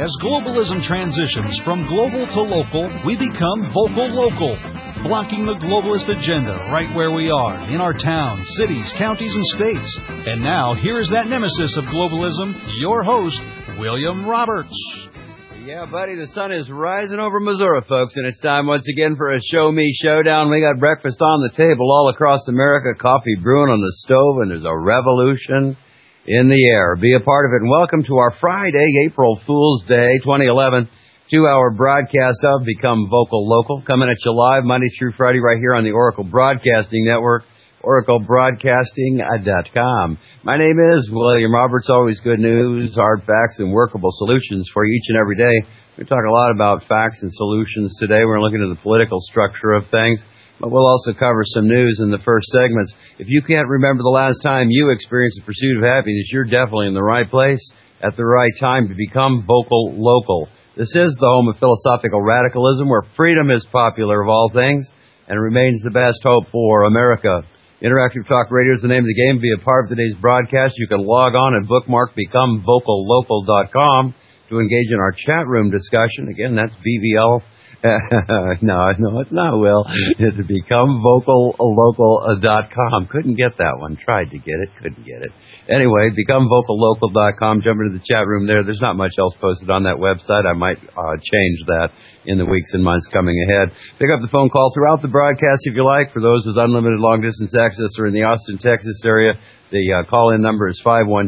As globalism transitions from global to local, we become vocal local, blocking the globalist agenda right where we are, in our towns, cities, counties, and states. And now, here is that nemesis of globalism, your host, William Roberts. Yeah, buddy, the sun is rising over Missouri, folks, and it's time once again for a Show Me Showdown. We got breakfast on the table all across America, coffee brewing on the stove, and there's a revolution in the air. Be a part of it, and welcome to our Friday, April Fool's Day, 2011, 2-hour broadcast of Become Vocal Local, coming at you live Monday through Friday right here on the Oracle Broadcasting Network, oraclebroadcasting.com. My name is William Roberts. Always good news, hard facts, and workable solutions for you each and every day. We talk a lot about facts and solutions today. We're looking at the political structure of things, but we'll also cover some news in the first segments. If you can't remember the last time you experienced the pursuit of happiness, you're definitely in the right place at the right time to become vocal local. This is the home of philosophical radicalism, where freedom is popular of all things and remains the best hope for America. Interactive Talk Radio is the name of the game. Be a part of today's broadcast. You can log on and bookmark becomevocallocal.com to engage in our chat room discussion. Again, that's BVL. No, it's not, Will. It's becomevocallocal.com. Couldn't get that one. Tried to get it. Couldn't get it. Anyway, becomevocallocal.com. Jump into the chat room there. There's not much else posted on that website. I might change that in the weeks and months coming ahead. Pick up the phone call throughout the broadcast if you like. For those with unlimited long-distance access or in the Austin, Texas area, the call-in number is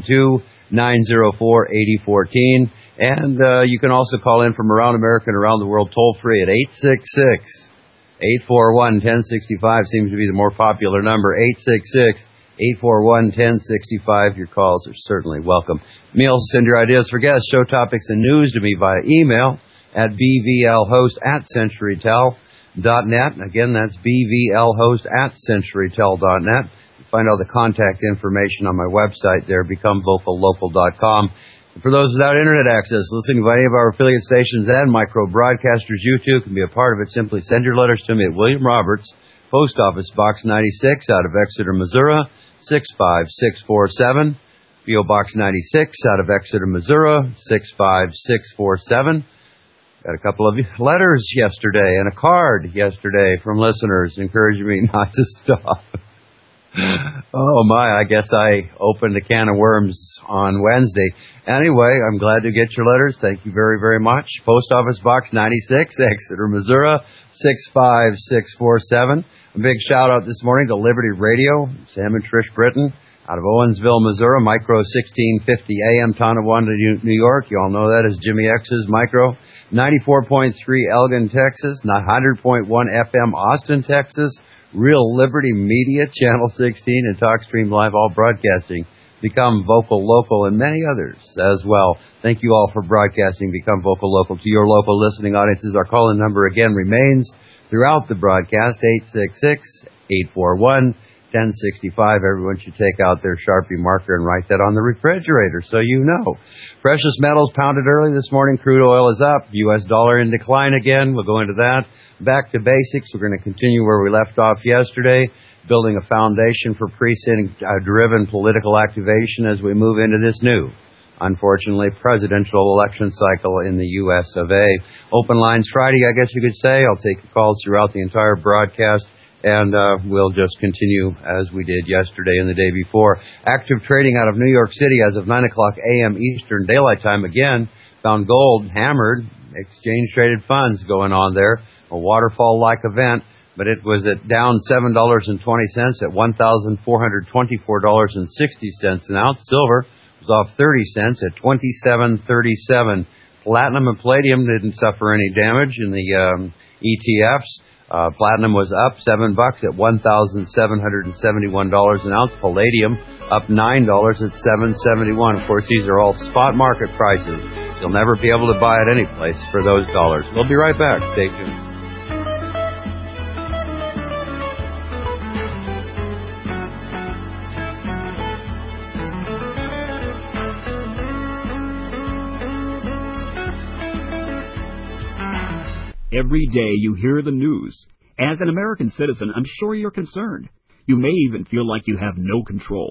512-904-8014. And you can also call in from around America and around the world toll-free at 866-841-1065. Seems to be the more popular number, 866-841-1065. Your calls are certainly welcome. You may also send your ideas for guests, show topics, and news to me via email at bvlhost@centurytel.net. Again, that's bvlhost@centurytel.net. Find all the contact information on my website there, becomevocallocal.com. For those without internet access, listening to any of our affiliate stations and micro broadcasters, you too can be a part of it. Simply send your letters to me at William Roberts, Post Office Box 96, out of Exeter, Missouri, 65647. P.O. Box 96, out of Exeter, Missouri, 65647. Got a couple of letters yesterday and a card yesterday from listeners encouraging me not to stop. Oh my, I guess I opened a can of worms on Wednesday. Anyway, I'm glad to get your letters. Thank you very, very much. Post Office Box 96, Exeter, Missouri, 65647. A big shout out this morning to Liberty Radio, Sam and Trish Britton, out of Owensville, Missouri, Micro 1650 AM, Tonawanda, New York. You all know that as Jimmy X's Micro. 94.3 Elgin, Texas, 100.1 FM Austin, Texas. Real Liberty Media, Channel 16, and TalkStream Live, all broadcasting Become Vocal Local, and many others as well. Thank you all for broadcasting Become Vocal Local to your local listening audiences. Our call-in number again remains throughout the broadcast, 866-841-1065. Everyone should take out their Sharpie marker and write that on the refrigerator so you know. Precious metals pounded early this morning. Crude oil is up. U.S. dollar in decline again. We'll go into that. Back to basics. We're going to continue where we left off yesterday, building a foundation for precinct-driven political activation as we move into this new, unfortunately, presidential election cycle in the U.S. of A. Open lines Friday, I guess you could say. I'll take your calls throughout the entire broadcast, and we'll just continue as we did yesterday and the day before. Active trading out of New York City as of 9 o'clock a.m. Eastern Daylight Time again. Found gold hammered, exchange-traded funds going on there. A waterfall-like event, but it was at down $7.20 at $1,424.60 an ounce. Silver was off 30 cents at $27.37. Platinum and palladium didn't suffer any damage in the ETFs. Platinum was up $7 at $1,771 an ounce. Palladium up $9 at $771. Of course, these are all spot market prices. You'll never be able to buy at any place for those dollars. We'll be right back. Stay tuned. Every day you hear the news. As an American citizen, I'm sure you're concerned. You may even feel like you have no control.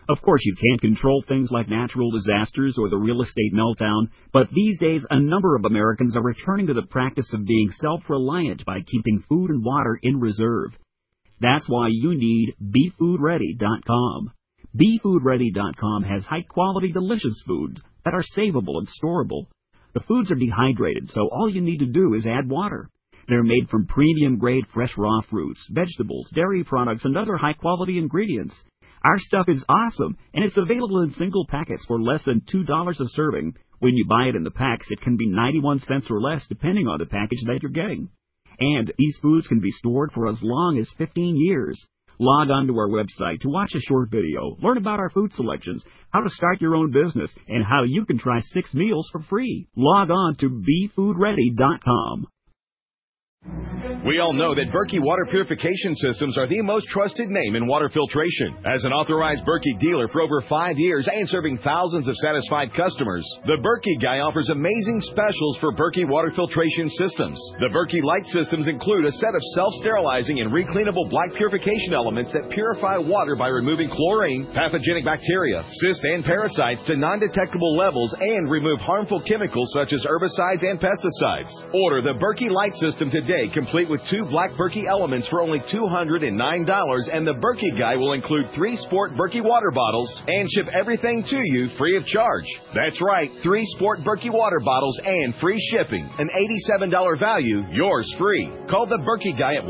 Of course, you can't control things like natural disasters or the real estate meltdown, but these days a number of Americans are returning to the practice of being self-reliant by keeping food and water in reserve. That's why you need BeFoodReady.com. BeFoodReady.com has high-quality, delicious foods that are savable and storable. The foods are dehydrated, so all you need to do is add water. They're made from premium-grade fresh raw fruits, vegetables, dairy products, and other high-quality ingredients. Our stuff is awesome, and it's available in single packets for less than $2 a serving. When you buy it in the packs, it can be 91 cents or less, depending on the package that you're getting. And these foods can be stored for as long as 15 years. Log on to our website to watch a short video, learn about our food selections, how to start your own business, and how you can try 6 meals for free. Log on to BeFoodReady.com. We all know that Berkey Water Purification Systems are the most trusted name in water filtration. As an authorized Berkey dealer for over 5 years and serving thousands of satisfied customers, the Berkey Guy offers amazing specials for Berkey Water Filtration Systems. The Berkey Light Systems include a set of self-sterilizing and recleanable black purification elements that purify water by removing chlorine, pathogenic bacteria, cysts, and parasites to non-detectable levels and remove harmful chemicals such as herbicides and pesticides. Order the Berkey Light System today, complete with 2 black Berkey elements for only $209, and the Berkey Guy will include 3 Sport Berkey water bottles and ship everything to you free of charge. That's right, 3 Sport Berkey water bottles and free shipping. An $87 value, yours free. Call the Berkey Guy at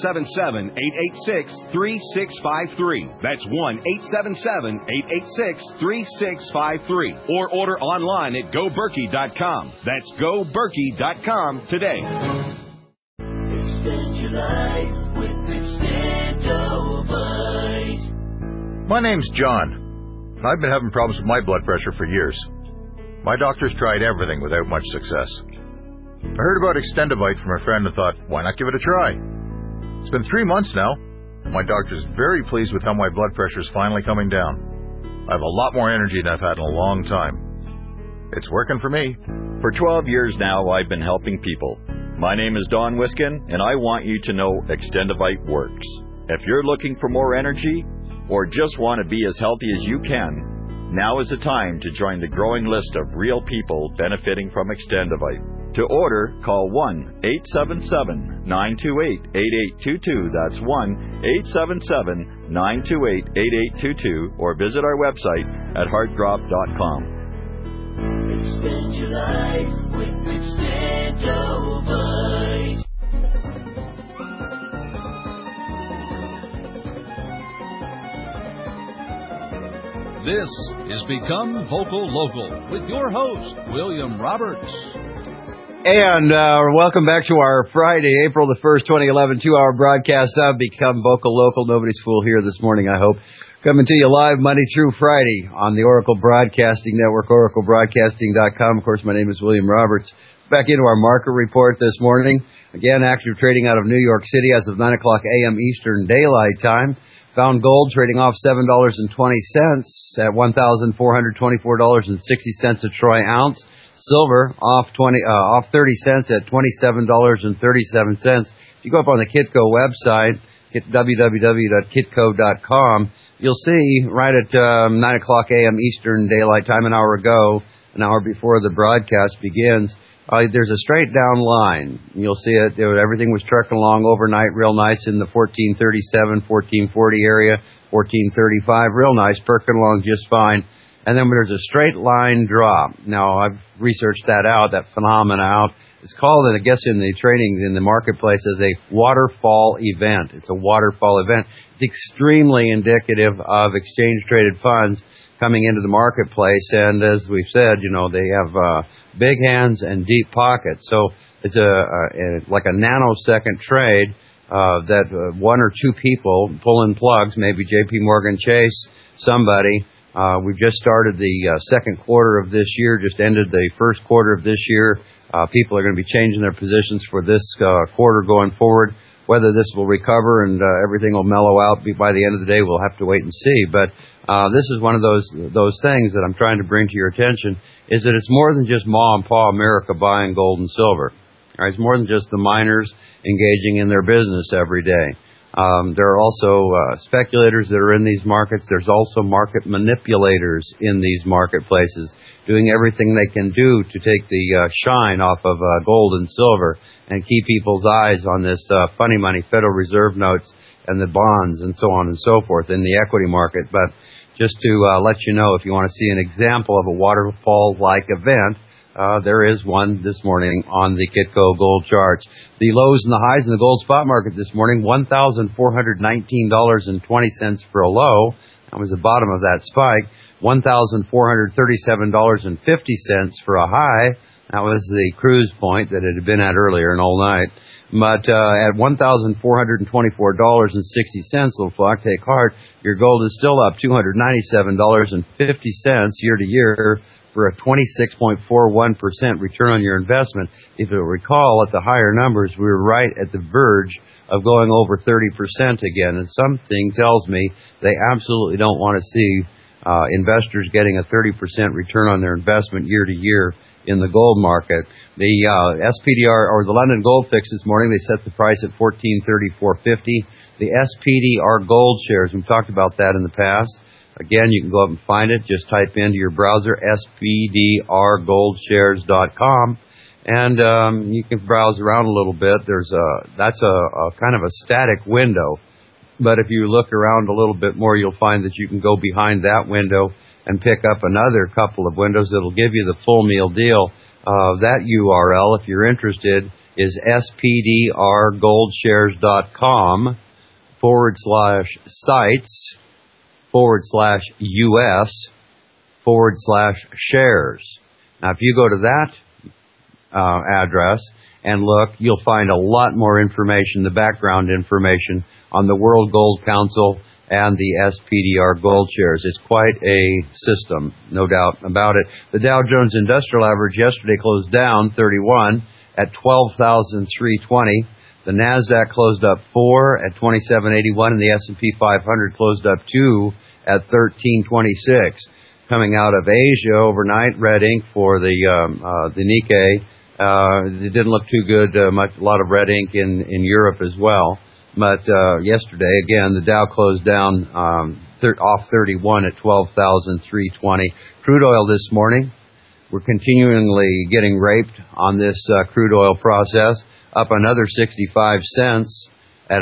1-877-886-3653. That's 1-877-886-3653. Or order online at GoBerkey.com. That's GoBerkey.com today. Extend your life with Extendovite. My name's John. I've been having problems with my blood pressure for years. My doctor's tried everything without much success. I heard about Extendovite from a friend and thought, why not give it a try? It's been 3 months now. My doctor's very pleased with how my blood pressure's finally coming down. I have a lot more energy than I've had in a long time. It's working for me. For 12 years now, I've been helping people. My name is Don Wiskin, and I want you to know Extendovite works. If you're looking for more energy, or just want to be as healthy as you can, now is the time to join the growing list of real people benefiting from Extendovite. To order, call 1-877-928-8822. That's 1-877-928-8822, or visit our website at heartdrop.com. Extend your life with Extendovite. This is Become Vocal Local with your host, William Roberts. And welcome back to our Friday, April the 1st, 2011, 2-hour broadcast of Become Vocal Local. Nobody's fool here this morning, I hope. Coming to you live Monday through Friday on the Oracle Broadcasting Network, oraclebroadcasting.com. Of course, my name is William Roberts. Back into our market report this morning. Again, active trading out of New York City as of 9 o'clock a.m. Eastern Daylight Time. Found gold trading off $7.20 at $1,424.60 a troy ounce. Silver off 30 cents at $27.37. If you go up on the Kitco website, www.kitco.com, you'll see right at 9 o'clock a.m. Eastern Daylight Time, an hour ago, an hour before the broadcast begins, there's a straight down line. You'll see it. Everything was trucking along overnight real nice in the 1437, 1440 area, 1435, real nice, perking along just fine. And then there's a straight line drop. Now, I've researched that out, that phenomena out. It's called, I guess, in the trading, in the marketplace, as a waterfall event. It's a waterfall event. It's extremely indicative of exchange-traded funds coming into the marketplace. And as we've said, they have big hands and deep pockets. So it's like a nanosecond trade that one or two people pull in plugs, maybe J.P. Morgan Chase, somebody. We've just started the second quarter of this year, just ended the first quarter of this year. People are going to be changing their positions for this quarter going forward. Whether this will recover and everything will mellow out by the end of the day, we'll have to wait and see. But this is one of those things that I'm trying to bring to your attention, is that it's more than just Ma and Pa America buying gold and silver. All right, it's more than just the miners engaging in their business every day. There are also speculators that are in these markets. There's also market manipulators in these marketplaces doing everything they can do to take the shine off of gold and silver and keep people's eyes on this funny money, Federal Reserve notes, and the bonds and so on and so forth in the equity market. But just to let you know, if you want to see an example of a waterfall-like event, there is one this morning on the Kitco gold charts. The lows and the highs in the gold spot market this morning, $1,419.20 for a low. That was the bottom of that spike. $1,437.50 for a high. That was the cruise point that it had been at earlier and all night. But at $1,424.60, little flock, take heart, your gold is still up $297.50 year to year for a 26.41% return on your investment. If you'll recall, at the higher numbers, we were right at the verge of going over 30% again. And something tells me they absolutely don't want to see investors getting a 30% return on their investment year to year in the gold market. The SPDR, or the London Gold Fix this morning, they set the price at $1434.50. The SPDR gold shares, we've talked about that in the past. Again, you can go up and find it. Just type into your browser spdrgoldshares.com, and you can browse around a little bit. That's a kind of a static window, but if you look around a little bit more, you'll find that you can go behind that window and pick up another couple of windows that'll give you the full meal deal. That URL, if you're interested, is spdrgoldShares.com/sites/US/shares. Now, if you go to that address and look, you'll find a lot more information, the background information on the World Gold Council and the SPDR gold shares. It's quite a system, no doubt about it. The Dow Jones Industrial Average yesterday closed down 31 at 12,320. The NASDAQ closed up 4 at 2781, and the S&P 500 closed up 2 at 1326. Coming out of Asia overnight, red ink for the Nikkei. It didn't look too good. A lot of red ink in Europe as well. But yesterday, again, the Dow closed down off 31 at 12,320. Crude oil this morning, we're continually getting raped on this crude oil process, up another 65 cents at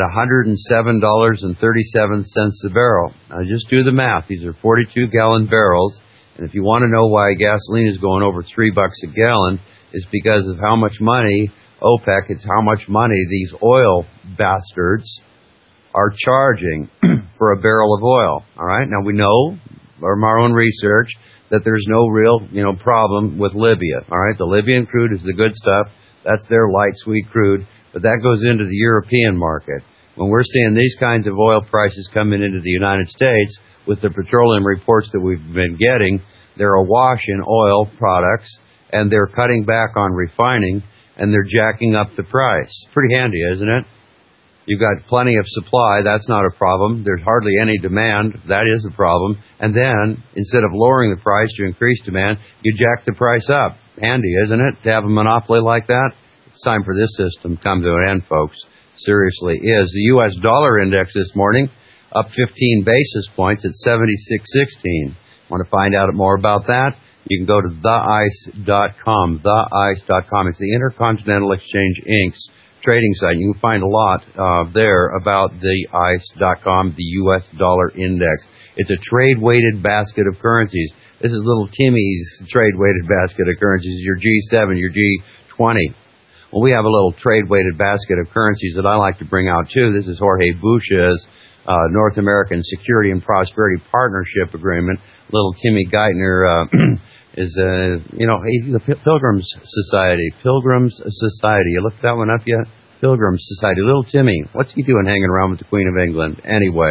$107.37 a barrel. Now, just do the math. These are 42-gallon barrels, and if you want to know why gasoline is going over $3 a gallon, it's because of how much money OPEC, it's how much money these oil bastards are charging for a barrel of oil. All right. Now we know from our own research that there's no real, problem with Libya. All right. The Libyan crude is the good stuff. That's their light sweet crude, but that goes into the European market. When we're seeing these kinds of oil prices coming into the United States with the petroleum reports that we've been getting, they're awash in oil products and they're cutting back on refining, and they're jacking up the price. Pretty handy, isn't it? You've got plenty of supply. That's not a problem. There's hardly any demand. That is a problem. And then, instead of lowering the price to increase demand, you jack the price up. Handy, isn't it, to have a monopoly like that? It's time for this system to come to an end, folks. Seriously is. The U.S. dollar index this morning up 15 basis points at 76.16. Want to find out more about that? You can go to theice.com, theice.com. It's the Intercontinental Exchange Inc.'s trading site. You can find a lot there about theice.com, the U.S. dollar index. It's a trade-weighted basket of currencies. This is little Timmy's trade-weighted basket of currencies, your G7, your G20. Well, we have a little trade-weighted basket of currencies that I like to bring out, too. This is Jorge Bush's North American Security and Prosperity Partnership Agreement. Little Timmy Geithner is he's a Pilgrims Society. Pilgrims Society. You looked that one up yet? Pilgrims Society. Little Timmy. What's he doing hanging around with the Queen of England? Anyway.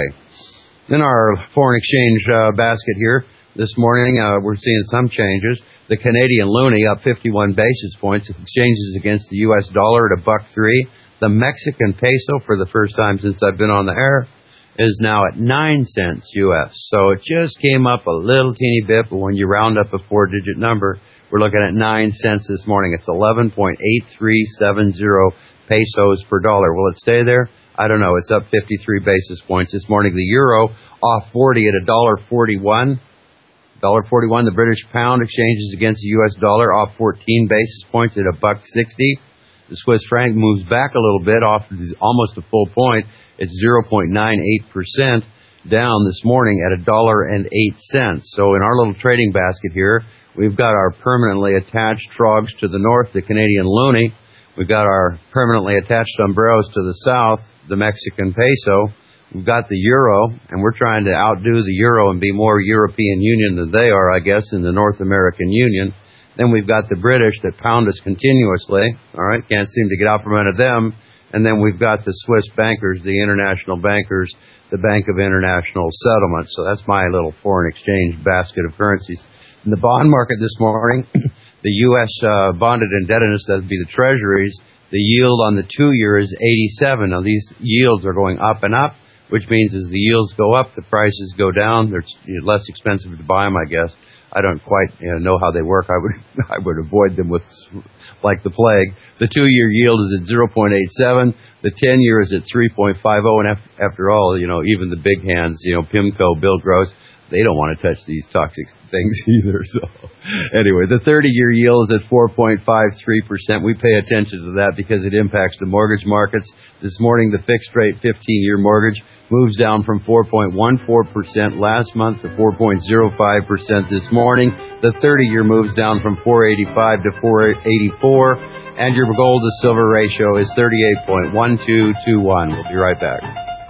In our foreign exchange basket here this morning, we're seeing some changes. The Canadian loonie up 51 basis points. Exchanges against the U.S. dollar at $1.03. The Mexican peso, for the first time since I've been on the air, is now at 9 cents U.S. So it just came up a little teeny bit, but when you round up a 4-digit number, we're looking at 9 cents this morning. It's 11.8370 pesos per dollar. Will it stay there? I don't know. It's up 53 basis points this morning. The euro off 40 at $1.41. $1.41. The British pound exchanges against the U.S. dollar off 14 basis points at $1.60. The Swiss franc moves back a little bit, off almost a full point. It's 0.98% down this morning at $1.08. So in our little trading basket here, we've got our permanently attached trogs to the north, the Canadian loonie. We've got our permanently attached sombreros to the south, the Mexican peso. We've got the euro, and we're trying to outdo the euro and be more European Union than they are, I guess, in the North American Union. Then we've got the British that pound us continuously. All right, can't seem to get out from under them. And then we've got the Swiss bankers, the international bankers, the Bank of International Settlements. So that's my little foreign exchange basket of currencies. In the bond market this morning, the U.S. bonded indebtedness, that would be the treasuries, the yield on the 2-year is 87. Now, these yields are going up and up, which means as the yields go up, the prices go down. They're less expensive to buy them, I guess. I don't quite know how they work. I would avoid them with like the plague. The 2-year yield is at 0.87. The 10-year is at 3.50. And after all, even the big hands, PIMCO, Bill Gross, they don't want to touch these toxic things either. So anyway, the 30-year yield is at 4.53%. We pay attention to that because it impacts the mortgage markets. This morning, the fixed rate 15-year mortgage moves down from 4.14% last month to 4.05% this morning. The 30-year moves down from 4.85 to 4.84. And your gold to silver ratio is 38.1221. We'll be right back.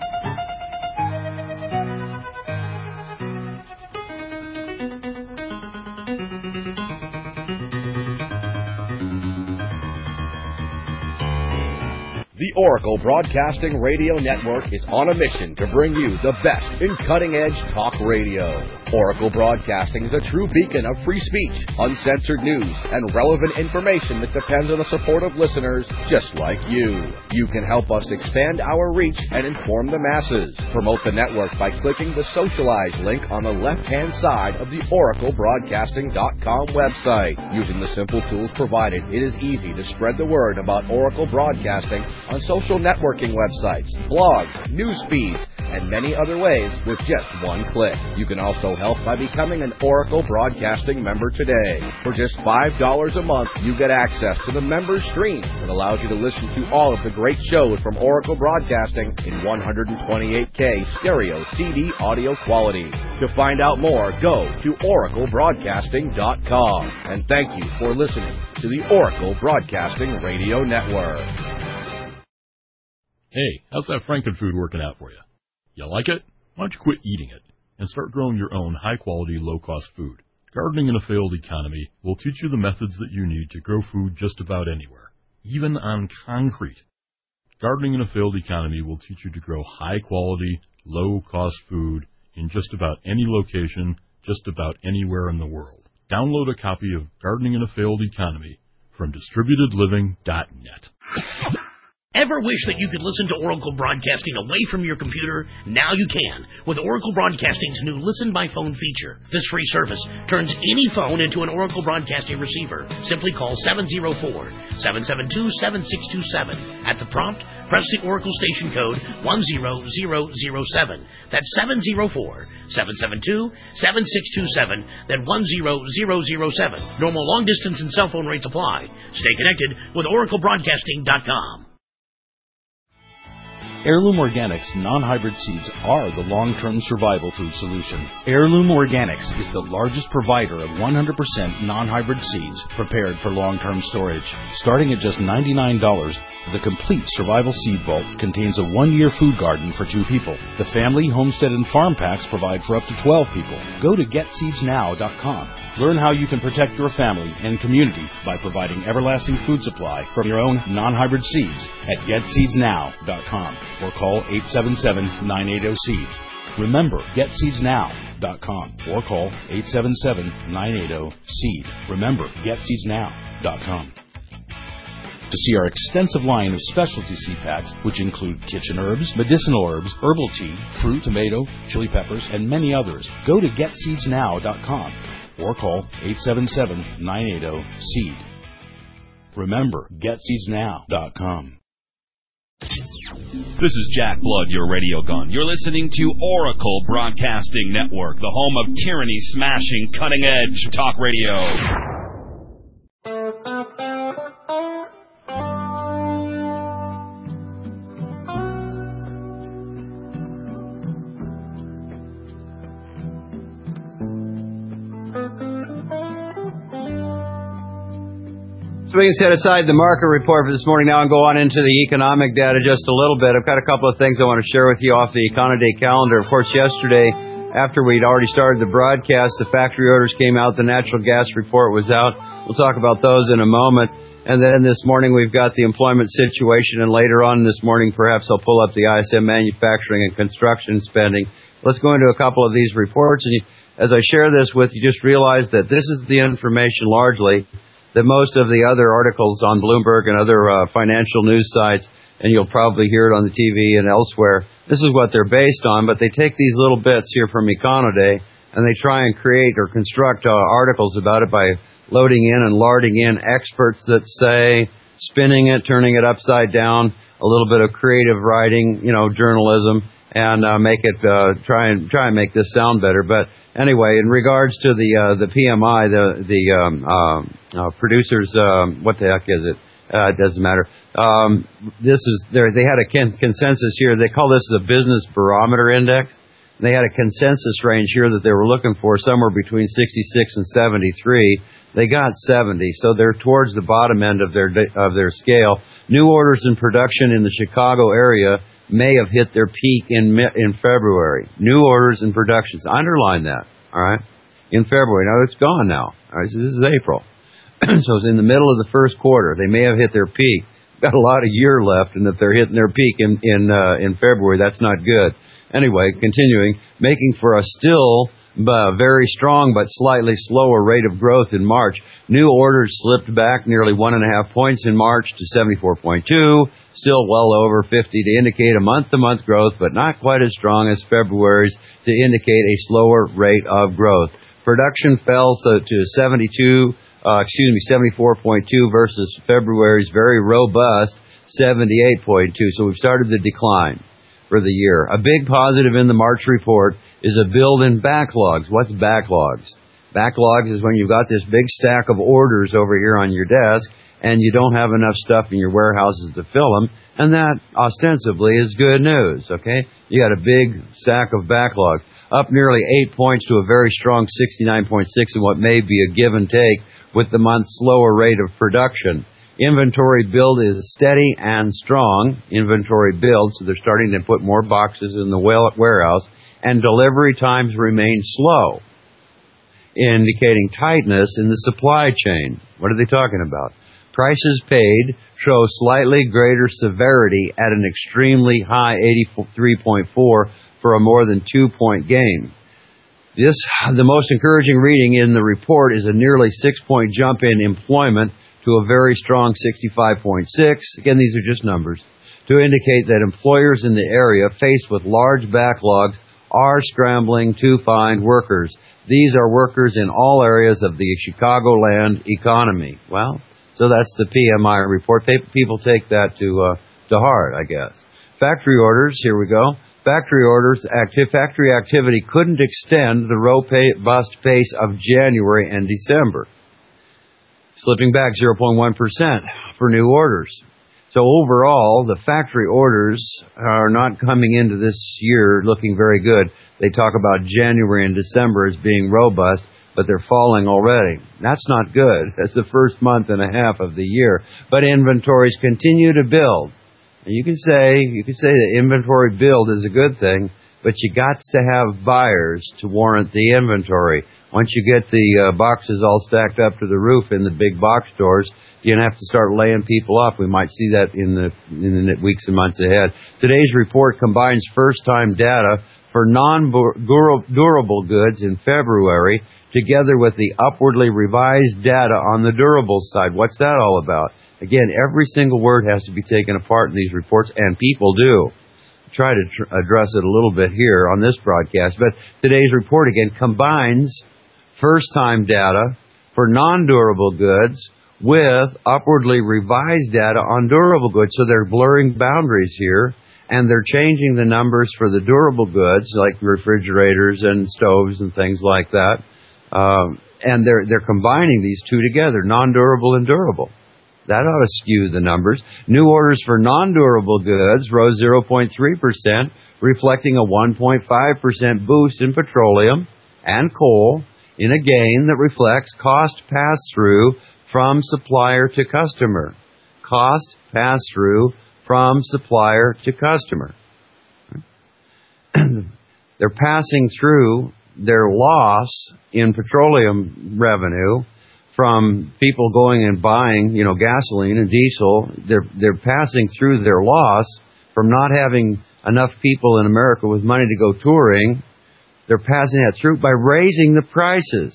The Oracle Broadcasting Radio Network is on a mission to bring you the best in cutting-edge talk radio. Oracle Broadcasting is a true beacon of free speech, uncensored news, and relevant information that depends on the support of listeners just like you. You can help us expand our reach and inform the masses. Promote the network by clicking the Socialize link on the left-hand side of the OracleBroadcasting.com website. Using the simple tools provided, it is easy to spread the word about Oracle Broadcasting on social networking websites, blogs, news feeds, and many other ways with just one click. You can also help by becoming an Oracle Broadcasting member today. For just $5 a month, you get access to the member stream that allows you to listen to all of the great shows from Oracle Broadcasting in 128K stereo CD audio quality. To find out more, go to OracleBroadcasting.com. And thank you for listening to the Oracle Broadcasting Radio Network. Hey, how's that Frankenfood working out for you? You like it? Why don't you quit eating it and start growing your own high-quality, low-cost food? Gardening in a Failed Economy will teach you the methods that you need to grow food just about anywhere, even on concrete. Gardening in a Failed Economy will teach you to grow high-quality, low-cost food in just about any location, just about anywhere in the world. Download a copy of Gardening in a Failed Economy from DistributedLiving.net. Ever wish that you could listen to Oracle Broadcasting away from your computer? Now you can, with Oracle Broadcasting's new Listen by Phone feature. This free service turns any phone into an Oracle Broadcasting receiver. Simply call 704-772-7627. At the prompt, press the Oracle station code 10007. That's 704-772-7627, then 10007. Normal long distance and cell phone rates apply. Stay connected with OracleBroadcasting.com. Heirloom Organics non-hybrid seeds are the long-term survival food solution. Heirloom Organics is the largest provider of 100% non-hybrid seeds prepared for long-term storage. Starting at just $99, the complete survival seed vault contains a 1-year food garden for 2 people. The family, homestead, and farm packs provide for up to 12 people. Go to GetSeedsNow.com. Learn how you can protect your family and community by providing everlasting food supply from your own non-hybrid seeds at GetSeedsNow.com. or call 877-980-SEED. Remember, GetSeedsNow.com or call 877-980-SEED. Remember, GetSeedsNow.com. To see our extensive line of specialty seed packs, which include kitchen herbs, medicinal herbs, herbal tea, fruit, tomato, chili peppers, and many others, go to GetSeedsNow.com or call 877-980-SEED. Remember, GetSeedsNow.com. This is Jack Blood, your radio gun. You're listening to Oracle Broadcasting Network, the home of tyranny-smashing, cutting-edge talk radio. So we can set aside the market report for this morning now and go on into the economic data just a little bit. I've got a couple of things I want to share with you off the Econoday calendar. Of course, yesterday, after we'd already started the broadcast, the factory orders came out, the natural gas report was out. We'll talk about those in a moment. And then this morning, we've got the employment situation, and later on this morning, perhaps I'll pull up the ISM manufacturing and construction spending. Let's go into a couple of these reports. And as I share this with you, just realize that this is the information largely that most of the other articles on Bloomberg and other financial news sites, and you'll probably hear it on the TV and elsewhere, this is what they're based on, but they take these little bits here from Econoday, and they try and create or construct articles about it by loading in and larding in experts that say, spinning it, turning it upside down, a little bit of creative writing, journalism, and make it try and make this sound better. But anyway, in regards to the PMI, the producers, what the heck is it? It doesn't matter. This is they had a consensus here. They call this the Business Barometer Index. They had a consensus range here that they were looking for somewhere between 66 and 73. They got 70, so they're towards the bottom end of their scale. New orders in production in the Chicago area may have hit their peak in February. New orders in production. So underline that, all right, in February. Now, it's gone now. All right, so this is April. So it's in the middle of the first quarter. They may have hit their peak. Got a lot of year left, and if they're hitting their peak in February, that's not good. Anyway, continuing, making for a still very strong but slightly slower rate of growth in March. New orders slipped back nearly 1.5 points in March to 74.2, still well over 50 to indicate a month-to-month growth, but not quite as strong as February's to indicate a slower rate of growth. Production fell to 74.2 versus February's very robust 78.2. So we've started the decline for the year. A big positive in the March report is a build in backlogs. What's backlogs? Backlogs is when you've got this big stack of orders over here on your desk and you don't have enough stuff in your warehouses to fill them, and that ostensibly is good news, okay? You got a big stack of backlogs, up nearly 8 points to a very strong 69.6 in what may be a give and take with the month's slower rate of production. Inventory build is steady and strong. Inventory build, so they're starting to put more boxes in the warehouse, and delivery times remain slow, indicating tightness in the supply chain. What are they talking about? Prices paid show slightly greater severity at an extremely high 83.4 for a more than 2-point gain. The most encouraging reading in the report is a nearly 6-point jump in employment to a very strong 65.6. Again, these are just numbers to indicate that employers in the area faced with large backlogs are scrambling to find workers. These are workers in all areas of the Chicagoland economy. Well, so that's the PMI report. People take that to heart, I guess. Factory orders, here we go. Factory orders, factory activity couldn't extend the robust pace of January and December, slipping back 0.1% for new orders. So overall, the factory orders are not coming into this year looking very good. They talk about January and December as being robust, but they're falling already. That's not good. That's the first month and a half of the year. But inventories continue to build. And you could say that inventory build is a good thing, but you got to have buyers to warrant the inventory. Once you get the boxes all stacked up to the roof in the big box stores, you're going to have to start laying people off. We might see that in the weeks and months ahead. Today's report combines first-time data for non-durable goods in February together with the upwardly revised data on the durable side. What's that all about? Again, every single word has to be taken apart in these reports, and people do. Try to address it a little bit here on this broadcast, but today's report again combines first-time data for non-durable goods with upwardly revised data on durable goods. So they're blurring boundaries here, and they're changing the numbers for the durable goods, like refrigerators and stoves and things like that. And they're combining these two together, non-durable and durable. That ought to skew the numbers. New orders for non-durable goods rose 0.3%, reflecting a 1.5% boost in petroleum and coal, in a gain that reflects cost pass-through from supplier to customer. Cost pass-through from supplier to customer. They're passing through their loss in petroleum revenue from people going and buying, gasoline and diesel. They're passing through their loss from not having enough people in America with money to go touring. They're passing that through by raising the prices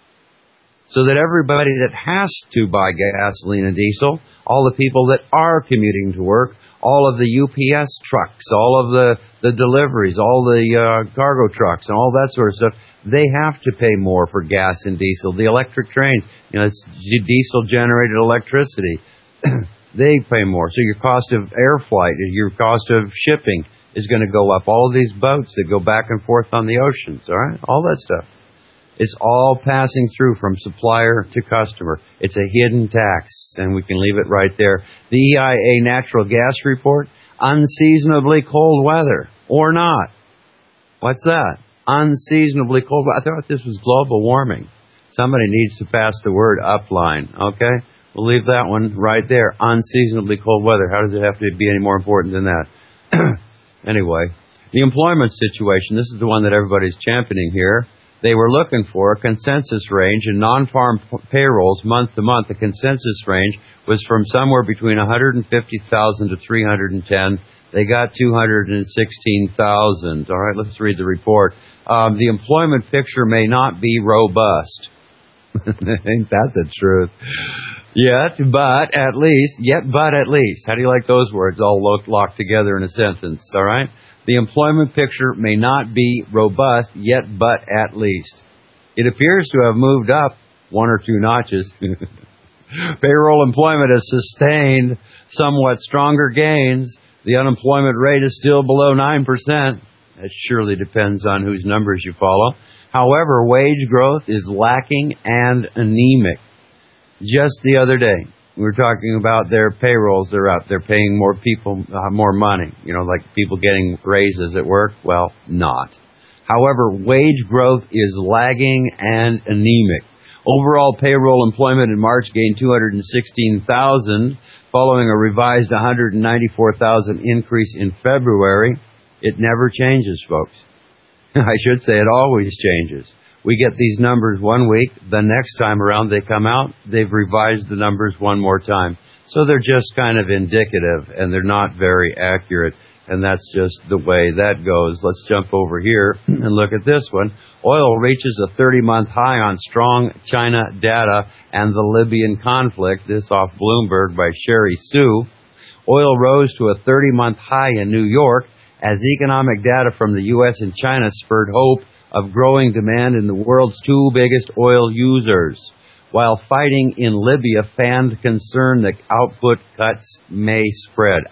so that everybody that has to buy gasoline and diesel, all the people that are commuting to work, all of the UPS trucks, all of the deliveries, all the cargo trucks and all that sort of stuff, they have to pay more for gas and diesel. The electric trains, it's diesel-generated electricity. They pay more. So your cost of air flight, your cost of shipping is going to go up. All of these boats that go back and forth on the oceans, all right? All that stuff. It's all passing through from supplier to customer. It's a hidden tax, and we can leave it right there. The EIA natural gas report, unseasonably cold weather, or not. What's that? Unseasonably cold weather. I thought this was global warming. Somebody needs to pass the word upline, okay? We'll leave that one right there. Unseasonably cold weather. How does it have to be any more important than that? Anyway, the employment situation, this is the one that everybody's championing here. They were looking for a consensus range in non-farm payrolls month to month. The consensus range was from somewhere between 150,000 to 310. They got 216,000. All right, let's read the report. The employment picture may not be robust. Ain't that the truth? Yet, but at least. How do you like those words all locked together in a sentence, all right? The employment picture may not be robust, yet but at least. It appears to have moved up one or two notches. Payroll employment has sustained somewhat stronger gains. The unemployment rate is still below 9%. That surely depends on whose numbers you follow. However, wage growth is lacking and anemic. Just the other day, we were talking about their payrolls. They're up. They're paying more people more money. Like people getting raises at work. Well, not. However, wage growth is lagging and anemic. Overall payroll employment in March gained 216,000, following a revised 194,000 increase in February. It never changes, folks. I should say it always changes. We get these numbers one week, the next time around they come out, they've revised the numbers one more time. So they're just kind of indicative, and they're not very accurate, and that's just the way that goes. Let's jump over here and look at this one. Oil reaches a 30-month high on strong China data and the Libyan conflict. This off Bloomberg by Sherry Sue. Oil rose to a 30-month high in New York as economic data from the U.S. and China spurred hope of growing demand in the world's two biggest oil users, while fighting in Libya fanned concern that output cuts may spread.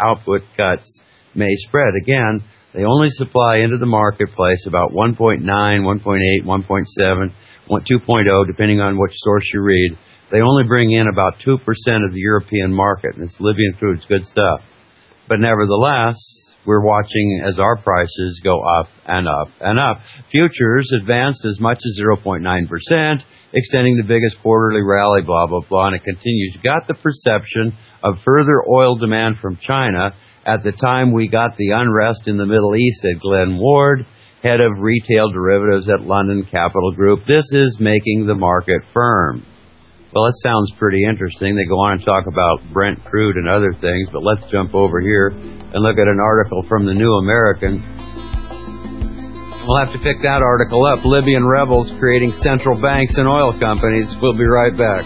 Again, they only supply into the marketplace about 1.9, 1.8, 1.7, 2.0, depending on which source you read. They only bring in about 2% of the European market, and it's Libyan crude. It's good stuff. But nevertheless, we're watching as our prices go up and up and up. Futures advanced as much as 0.9%, extending the biggest quarterly rally, blah, blah, blah, and it continues. You got the perception of further oil demand from China at the time we got the unrest in the Middle East, said Glenn Ward, head of retail derivatives at London Capital Group. This is making the market firm. Well, that sounds pretty interesting. They go on and talk about Brent crude and other things, but let's jump over here and look at an article from the New American. We'll have to pick that article up. Libyan rebels creating central banks and oil companies. We'll be right back.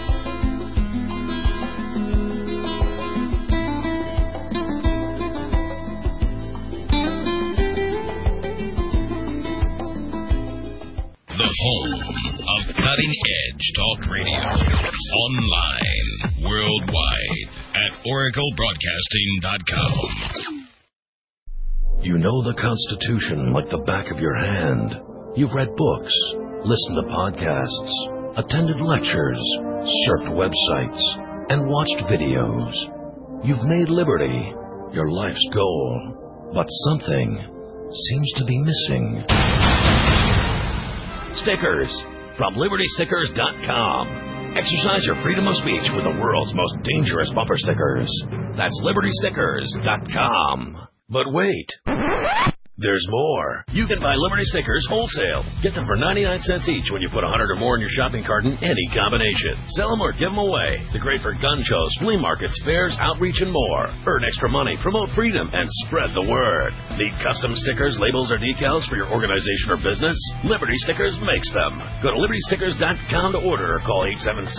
The home of cutting-edge talk radio. Online, worldwide, at oraclebroadcasting.com. You know the Constitution like the back of your hand. You've read books, listened to podcasts, attended lectures, surfed websites, and watched videos. You've made liberty your life's goal, but something seems to be missing. Stickers from LibertyStickers.com. Exercise your freedom of speech with the world's most dangerous bumper stickers. That's LibertyStickers.com. But wait, there's more. You can buy Liberty Stickers wholesale. Get them for 99 cents each when you put 100 or more in your shopping cart in any combination. Sell them or give them away. They're great for gun shows, flea markets, fairs, outreach, and more. Earn extra money, promote freedom, and spread the word. Need custom stickers, labels, or decals for your organization or business? Liberty Stickers makes them. Go to LibertyStickers.com to order or call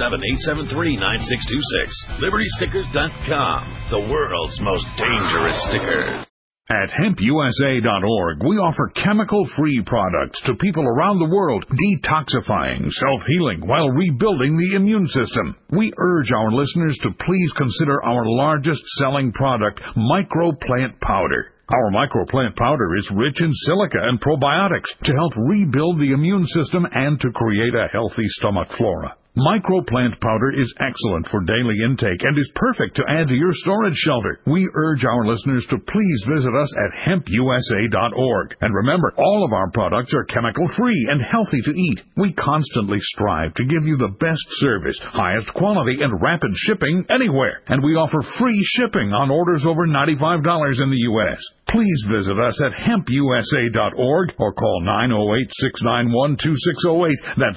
877-873-9626. LibertyStickers.com, the world's most dangerous stickers. At hempusa.org, we offer chemical-free products to people around the world, detoxifying, self-healing, while rebuilding the immune system. We urge our listeners to please consider our largest-selling product, Microplant Powder. Our Microplant Powder is rich in silica and probiotics to help rebuild the immune system and to create a healthy stomach flora. Microplant Powder is excellent for daily intake and is perfect to add to your storage shelter. We urge our listeners to please visit us at hempusa.org. And remember, all of our products are chemical-free and healthy to eat. We constantly strive to give you the best service, highest quality, and rapid shipping anywhere. And we offer free shipping on orders over $95 in the U.S. Please visit us at hempusa.org or call 908-691-2608. That's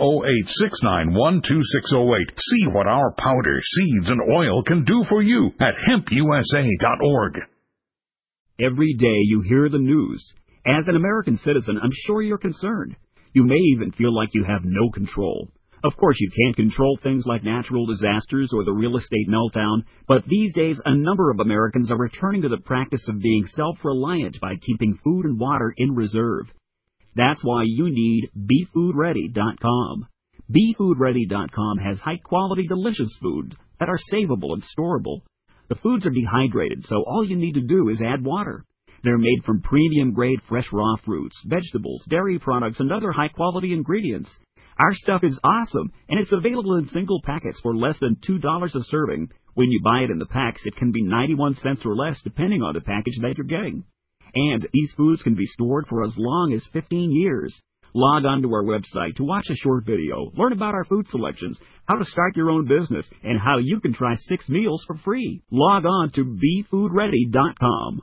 908-691-2608. See what our powder, seeds, and oil can do for you at hempusa.org. Every day you hear the news. As an American citizen, I'm sure you're concerned. You may even feel like you have no control. Of course, you can't control things like natural disasters or the real estate meltdown, but these days a number of Americans are returning to the practice of being self-reliant by keeping food and water in reserve. That's why you need BeFoodReady.com. BeFoodReady.com has high-quality, delicious foods that are savable and storable. The foods are dehydrated, so all you need to do is add water. They're made from premium-grade fresh raw fruits, vegetables, dairy products, and other high-quality ingredients. Our stuff is awesome, and it's available in single packets for less than $2 a serving. When you buy it in the packs, it can be 91 cents or less, depending on the package that you're getting. And these foods can be stored for as long as 15 years. Log on to our website to watch a short video, learn about our food selections, how to start your own business, and how you can try 6 meals for free. Log on to BeFoodReady.com.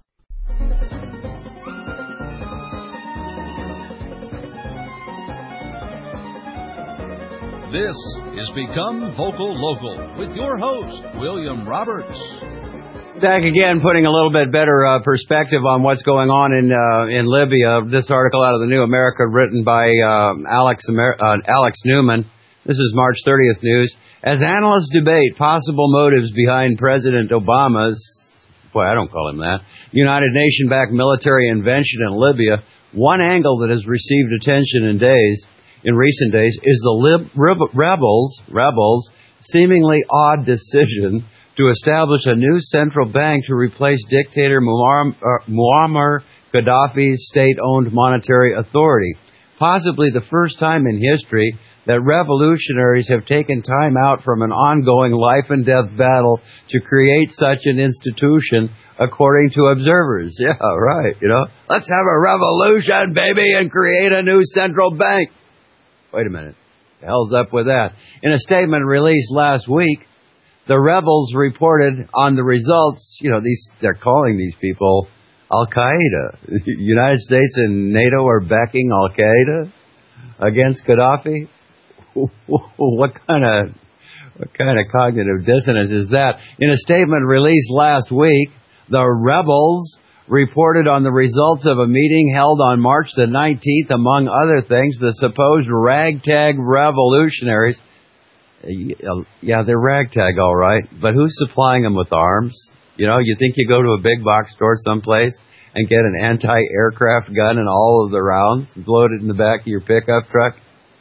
This is Become Vocal Local with your host, William Roberts. Back again, putting a little bit better perspective on what's going on in Libya. This article out of the New America, written by Alex Newman. This is March 30th news. As analysts debate possible motives behind President Obama's, I don't call him that, United Nation-backed military invention in Libya, one angle that has received attention in recent days is the rebels' seemingly odd decision to establish a new central bank to replace dictator Muammar Gaddafi's state-owned monetary authority. Possibly the first time in history that revolutionaries have taken time out from an ongoing life-and-death battle to create such an institution, according to observers. Yeah, right, Let's have a revolution, baby, and create a new central bank. Wait a minute. The hell's up with that? In a statement released last week, the rebels reported on the results. They're calling these people Al-Qaeda. The United States and NATO are backing Al-Qaeda against Gaddafi. What kind of cognitive dissonance is that? In a statement released last week, the rebels reported on the results of a meeting held on March the 19th. Among other things, the supposed ragtag revolutionaries. Yeah, they're ragtag, all right. But who's supplying them with arms? You think you go to a big box store someplace and get an anti-aircraft gun and all of the rounds loaded in the back of your pickup truck?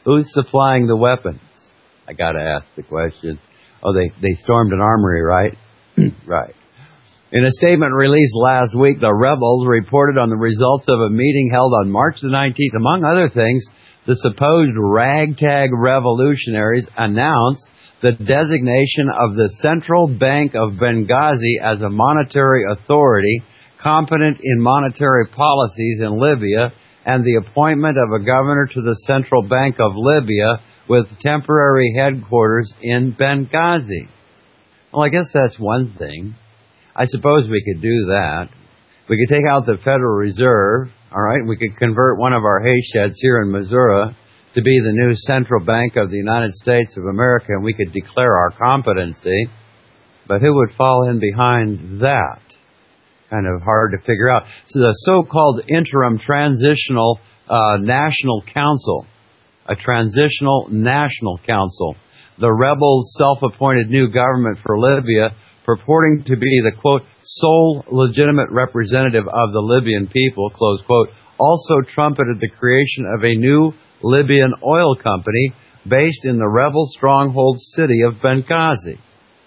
Who's supplying the weapons? I got to ask the question. Oh, they stormed an armory, right? Right. In a statement released last week, the rebels reported on the results of a meeting held on March the 19th. Among other things, the supposed ragtag revolutionaries announced the designation of the Central Bank of Benghazi as a monetary authority competent in monetary policies in Libya and the appointment of a governor to the Central Bank of Libya with temporary headquarters in Benghazi. Well, I guess that's one thing. I suppose we could do that. We could take out the Federal Reserve, all right? We could convert one of our hay sheds here in Missouri to be the new Central Bank of the United States of America, and we could declare our competency. But who would fall in behind that? Kind of hard to figure out. So the so-called interim transitional national council, a transitional national council, the rebels' self-appointed new government for Libya, purporting to be the, quote, sole legitimate representative of the Libyan people, close quote, also trumpeted the creation of a new Libyan oil company based in the rebel stronghold city of Benghazi.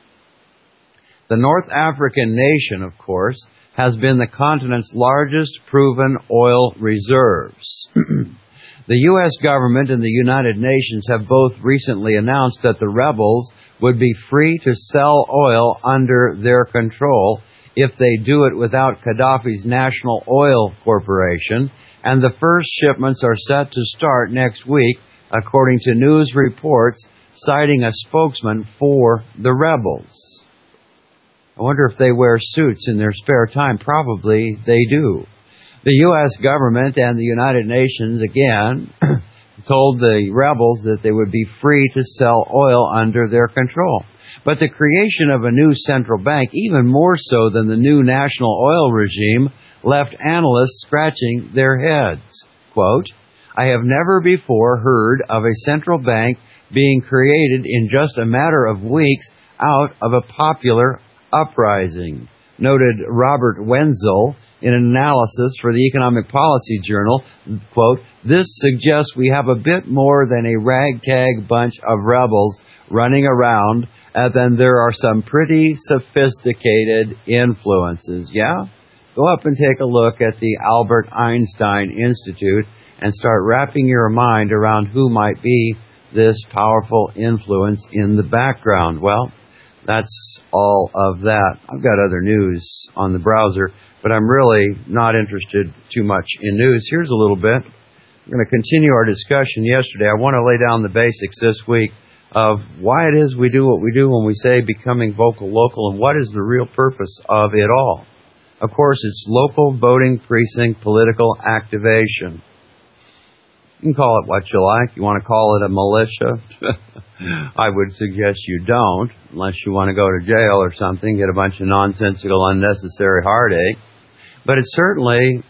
The North African nation, of course, has been the continent's largest proven oil reserves. The U.S. government and the United Nations have both recently announced that the rebels would be free to sell oil under their control if they do it without Gaddafi's National Oil Corporation, and the first shipments are set to start next week, according to news reports citing a spokesman for the rebels. I wonder if they wear suits in their spare time. Probably they do. The U.S. government and the United Nations, again, told the rebels that they would be free to sell oil under their control. But the creation of a new central bank, even more so than the new national oil regime, left analysts scratching their heads. Quote, I have never before heard of a central bank being created in just a matter of weeks out of a popular uprising, noted Robert Wenzel in an analysis for the Economic Policy Journal. Quote, this suggests we have a bit more than a ragtag bunch of rebels running around, and then there are some pretty sophisticated influences. Yeah? Go up and take a look at the Albert Einstein Institute and start wrapping your mind around who might be this powerful influence in the background. Well, that's all of that. I've got other news on the browser, but I'm really not interested too much in news. Here's a little bit. We're going to continue our discussion yesterday. I want to lay down the basics this week of why it is we do what we do when we say becoming vocal local, and what is the real purpose of it all. Of course, it's local voting precinct political activation. You can call it what you like. You want to call it a militia? I would suggest you don't, unless you want to go to jail or something, get a bunch of nonsensical, unnecessary heartache. But it's certainly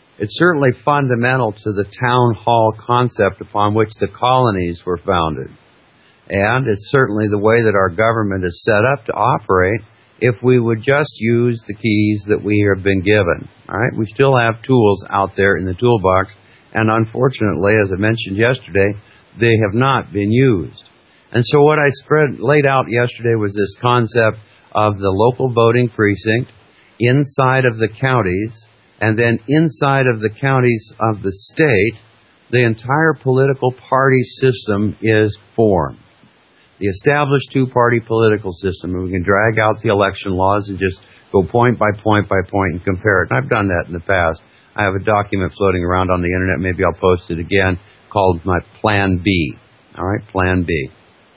fundamental to the town hall concept upon which the colonies were founded. And it's certainly the way that our government is set up to operate if we would just use the keys that we have been given. All right? We still have tools out there in the toolbox, and unfortunately, as I mentioned yesterday, they have not been used. And so what I laid out yesterday was this concept of the local voting precinct inside of the counties, and then inside of the counties of the state, the entire political party system is formed. The established two-party political system, and we can drag out the election laws and just go point by point by point and compare it. And I've done that in the past. I have a document floating around on the internet, maybe I'll post it again, called my Plan B. All right, Plan B.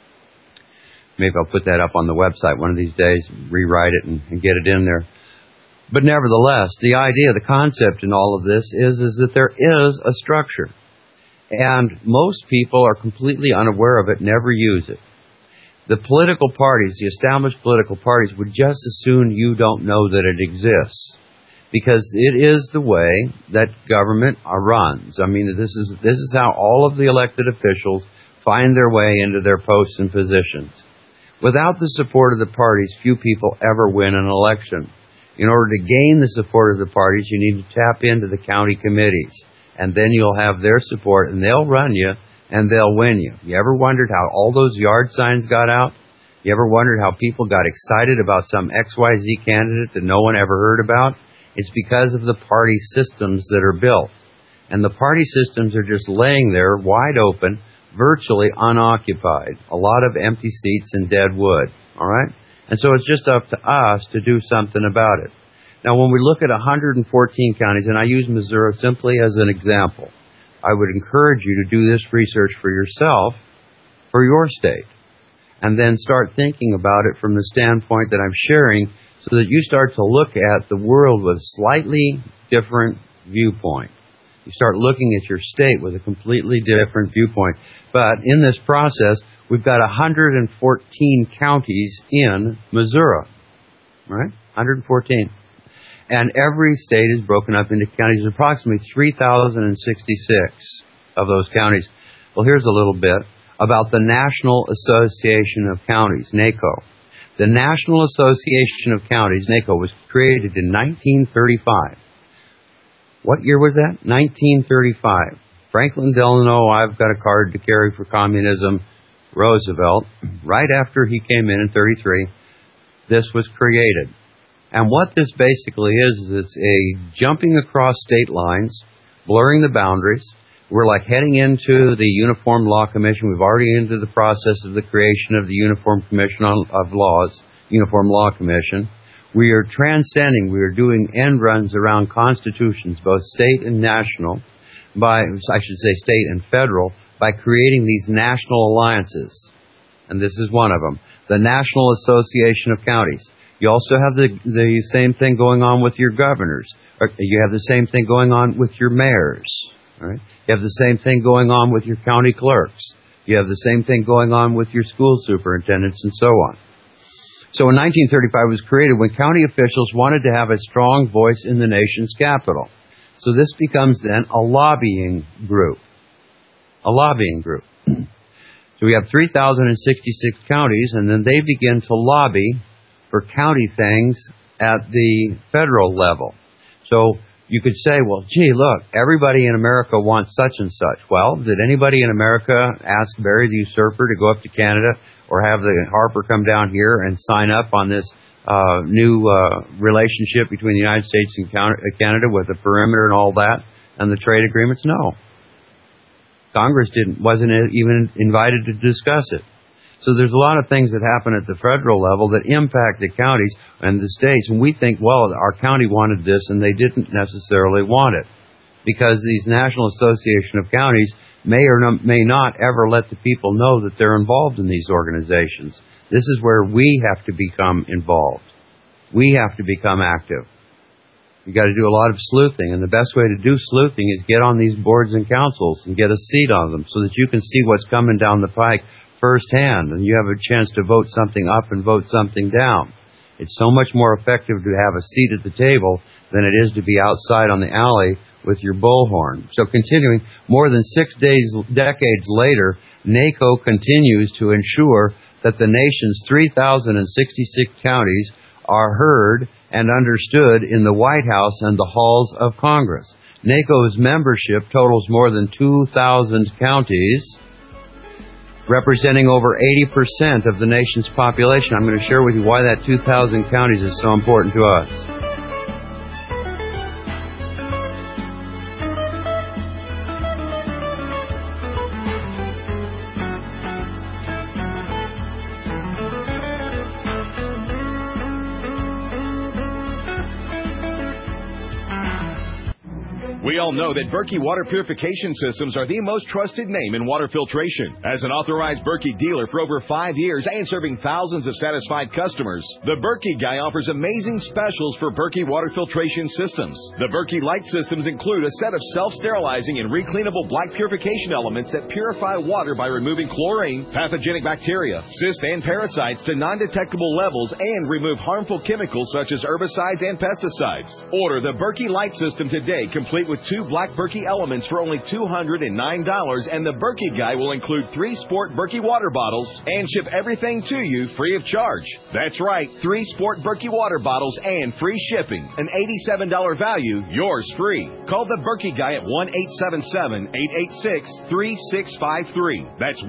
Maybe I'll put that up on the website one of these days, rewrite it and get it in there. But nevertheless, the idea, the concept in all of this is that there is a structure. And most people are completely unaware of it, never use it. The political parties, the established political parties, would just as soon you don't know that it exists. Because it is the way that government runs. I mean, this is how all of the elected officials find their way into their posts and positions. Without the support of the parties, few people ever win an election. In order to gain the support of the parties, you need to tap into the county committees. And then you'll have their support, and they'll run you and they'll win you. You ever wondered how all those yard signs got out? You ever wondered how people got excited about some XYZ candidate that no one ever heard about? It's because of the party systems that are built. And the party systems are just laying there wide open, virtually unoccupied. A lot of empty seats and dead wood. All right? And so it's just up to us to do something about it. Now, when we look at 114 counties, and I use Missouri simply as an example, I would encourage you to do this research for yourself, for your state, and then start thinking about it from the standpoint that I'm sharing so that you start to look at the world with a slightly different viewpoint. You start looking at your state with a completely different viewpoint. But in this process, we've got 114 counties in Missouri, right? 114. And every state is broken up into counties. There's approximately 3,066 of those counties. Well, here's a little bit about the National Association of Counties, NACO. The National Association of Counties, NACO, was created in 1935. What year was that? 1935. Franklin Delano, I've got a card to carry for communism. Roosevelt, right after he came in 33, this was created. And what this basically is it's a jumping across state lines, blurring the boundaries. We're like heading into the Uniform Law Commission. We've already into the process of the creation of the Uniform Commission of Laws, Uniform Law Commission. We are transcending, we are doing end runs around constitutions, both state and national, state and federal, by creating these national alliances. And this is one of them, the National Association of Counties. You also have the same thing going on with your governors. You have the same thing going on with your mayors. Right? You have the same thing going on with your county clerks. You have the same thing going on with your school superintendents and so on. So in 1935 it was created when county officials wanted to have a strong voice in the nation's capital. So this becomes then a lobbying group. A lobbying group. So we have 3,066 counties, and then they begin to lobby for county things at the federal level. So you could say, well, gee, look, everybody in America wants such and such. Well, did anybody in America ask Barry the Usurper to go up to Canada or have the Harper come down here and sign up on this new relationship between the United States and Canada with the perimeter and all that and the trade agreements? No. Congress wasn't even invited to discuss it. So there's a lot of things that happen at the federal level that impact the counties and the states. And we think, well, our county wanted this, and they didn't necessarily want it. Because these National Association of Counties may or may not ever let the people know that they're involved in these organizations. This is where we have to become involved. We have to become active. You've got to do a lot of sleuthing, and the best way to do sleuthing is get on these boards and councils and get a seat on them so that you can see what's coming down the pike firsthand, and you have a chance to vote something up and vote something down. It's so much more effective to have a seat at the table than it is to be outside on the alley with your bullhorn. So continuing, more than 6 decades later, NACO continues to ensure that the nation's 3,066 counties are heard and understood in the White House and the halls of Congress. NACO's membership totals more than 2,000 counties, representing over 80% of the nation's population. I'm going to share with you why that 2,000 counties is so important to us. We all know that Berkey Water Purification Systems are the most trusted name in water filtration. As an authorized Berkey dealer for over 5 years and serving thousands of satisfied customers, the Berkey Guy offers amazing specials for Berkey Water Filtration Systems. The Berkey Light Systems include a set of self-sterilizing and recleanable black purification elements that purify water by removing chlorine, pathogenic bacteria, cysts, and parasites to non-detectable levels and remove harmful chemicals such as herbicides and pesticides. Order the Berkey Light System today, complete with with 2 Black Berkey Elements for only $209, and the Berkey Guy will include 3 Sport Berkey water bottles and ship everything to you free of charge. That's right, 3 Sport Berkey water bottles and free shipping. An $87 value, yours free. Call the Berkey Guy at 1-877-886-3653. That's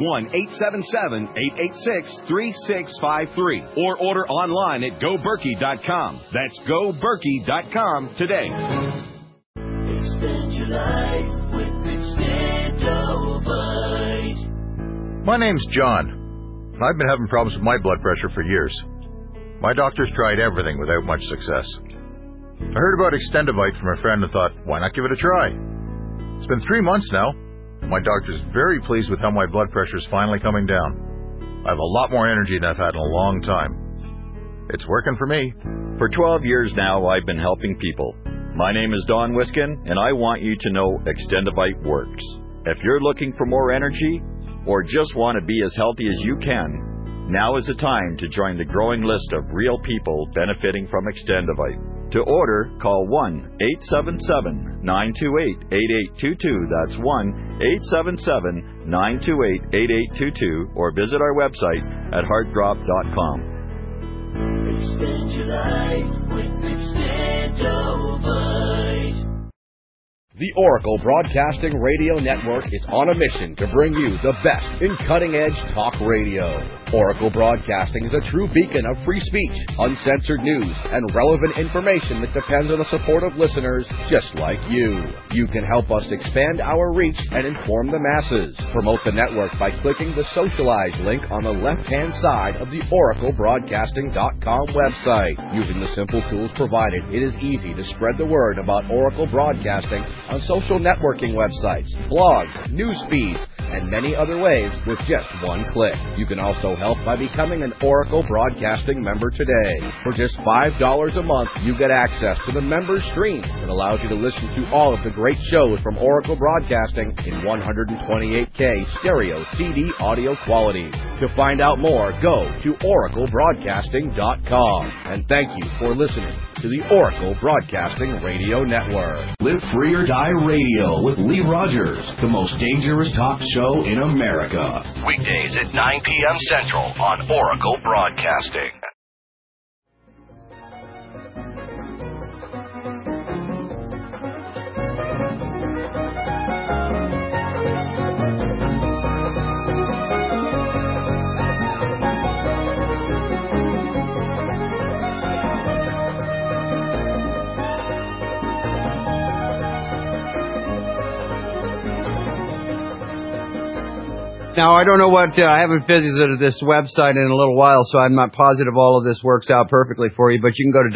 1-877-886-3653. Or order online at GoBerkey.com. That's GoBerkey.com today. Extend your life with Extendovite. My name's John. I've been having problems with my blood pressure for years. My doctors tried everything without much success. I heard about Extendovite from a friend and thought, why not give it a try? It's been 3 months now. My doctor's very pleased with how my blood pressure is finally coming down. I have a lot more energy than I've had in a long time. It's working for me. For 12 years now, I've been helping people. My name is Don Wiskin, and I want you to know Extendovite works. If you're looking for more energy, or just want to be as healthy as you can, now is the time to join the growing list of real people benefiting from Extendovite. To order, call 1-877-928-8822. That's 1-877-928-8822, or visit our website at heartdrop.com. Extend your life with Extendovite. The Oracle Broadcasting Radio Network is on a mission to bring you the best in cutting-edge talk radio. Oracle Broadcasting is a true beacon of free speech, uncensored news, and relevant information that depends on the support of listeners just like you. You can help us expand our reach and inform the masses. Promote the network by clicking the Socialize link on the left-hand side of the OracleBroadcasting.com website. Using the simple tools provided, it is easy to spread the word about Oracle Broadcasting on social networking websites, blogs, news feeds, and many other ways with just one click. You can also help by becoming an Oracle Broadcasting member today. For just $5 a month, you get access to the member stream that allows you to listen to all of the great shows from Oracle Broadcasting in 128K stereo CD audio quality. To find out more, go to oraclebroadcasting.com. And thank you for listening to the Oracle Broadcasting Radio Network. Live Free or Die Radio with Lee Rogers, the most dangerous talk show in America. Weekdays at 9 p.m. Central on Oracle Broadcasting. Now, I don't know what, I haven't visited this website in a little while, so I'm not positive all of this works out perfectly for you, but you can go to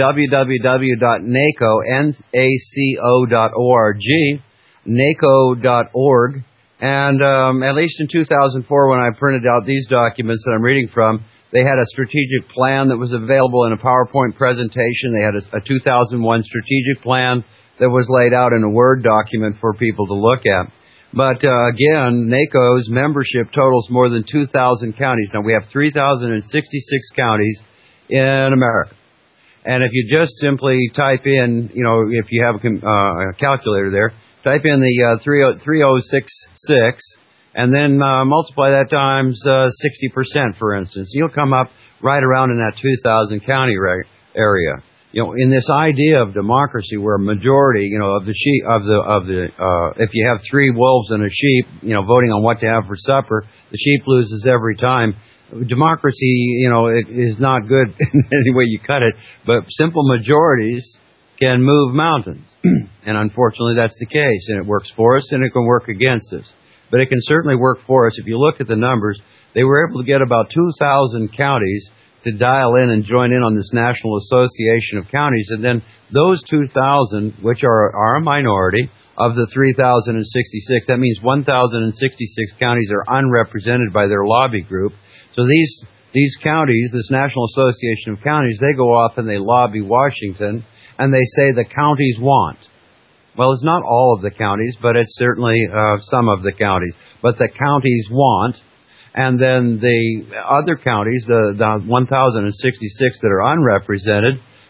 www.naco.org, naco.org, and at least in 2004 when I printed out these documents that I'm reading from, they had a strategic plan that was available in a PowerPoint presentation. They had a 2001 strategic plan that was laid out in a Word document for people to look at. But again, NACO's membership totals more than 2,000 counties. Now, we have 3,066 counties in America. And if you just simply type in, if you have a calculator there, type in the 3066 and then multiply that times 60%, for instance. You'll come up right around in that 2,000 county area. In this idea of democracy, where a majority, of the sheep, if you have 3 wolves and a sheep, voting on what to have for supper, the sheep loses every time. Democracy, it is not good in any way you cut it, but simple majorities can move mountains. And unfortunately, that's the case. And it works for us and it can work against us. But it can certainly work for us. If you look at the numbers, they were able to get about 2,000 counties to dial in and join in on this National Association of Counties. And then those 2,000, which are a minority of the 3,066, that means 1,066 counties are unrepresented by their lobby group. So these counties, this National Association of Counties, they go off and they lobby Washington, and they say the counties want. Well, it's not all of the counties, but it's certainly some of the counties. But the counties want. And then the other counties, the 1,066 that are unrepresented,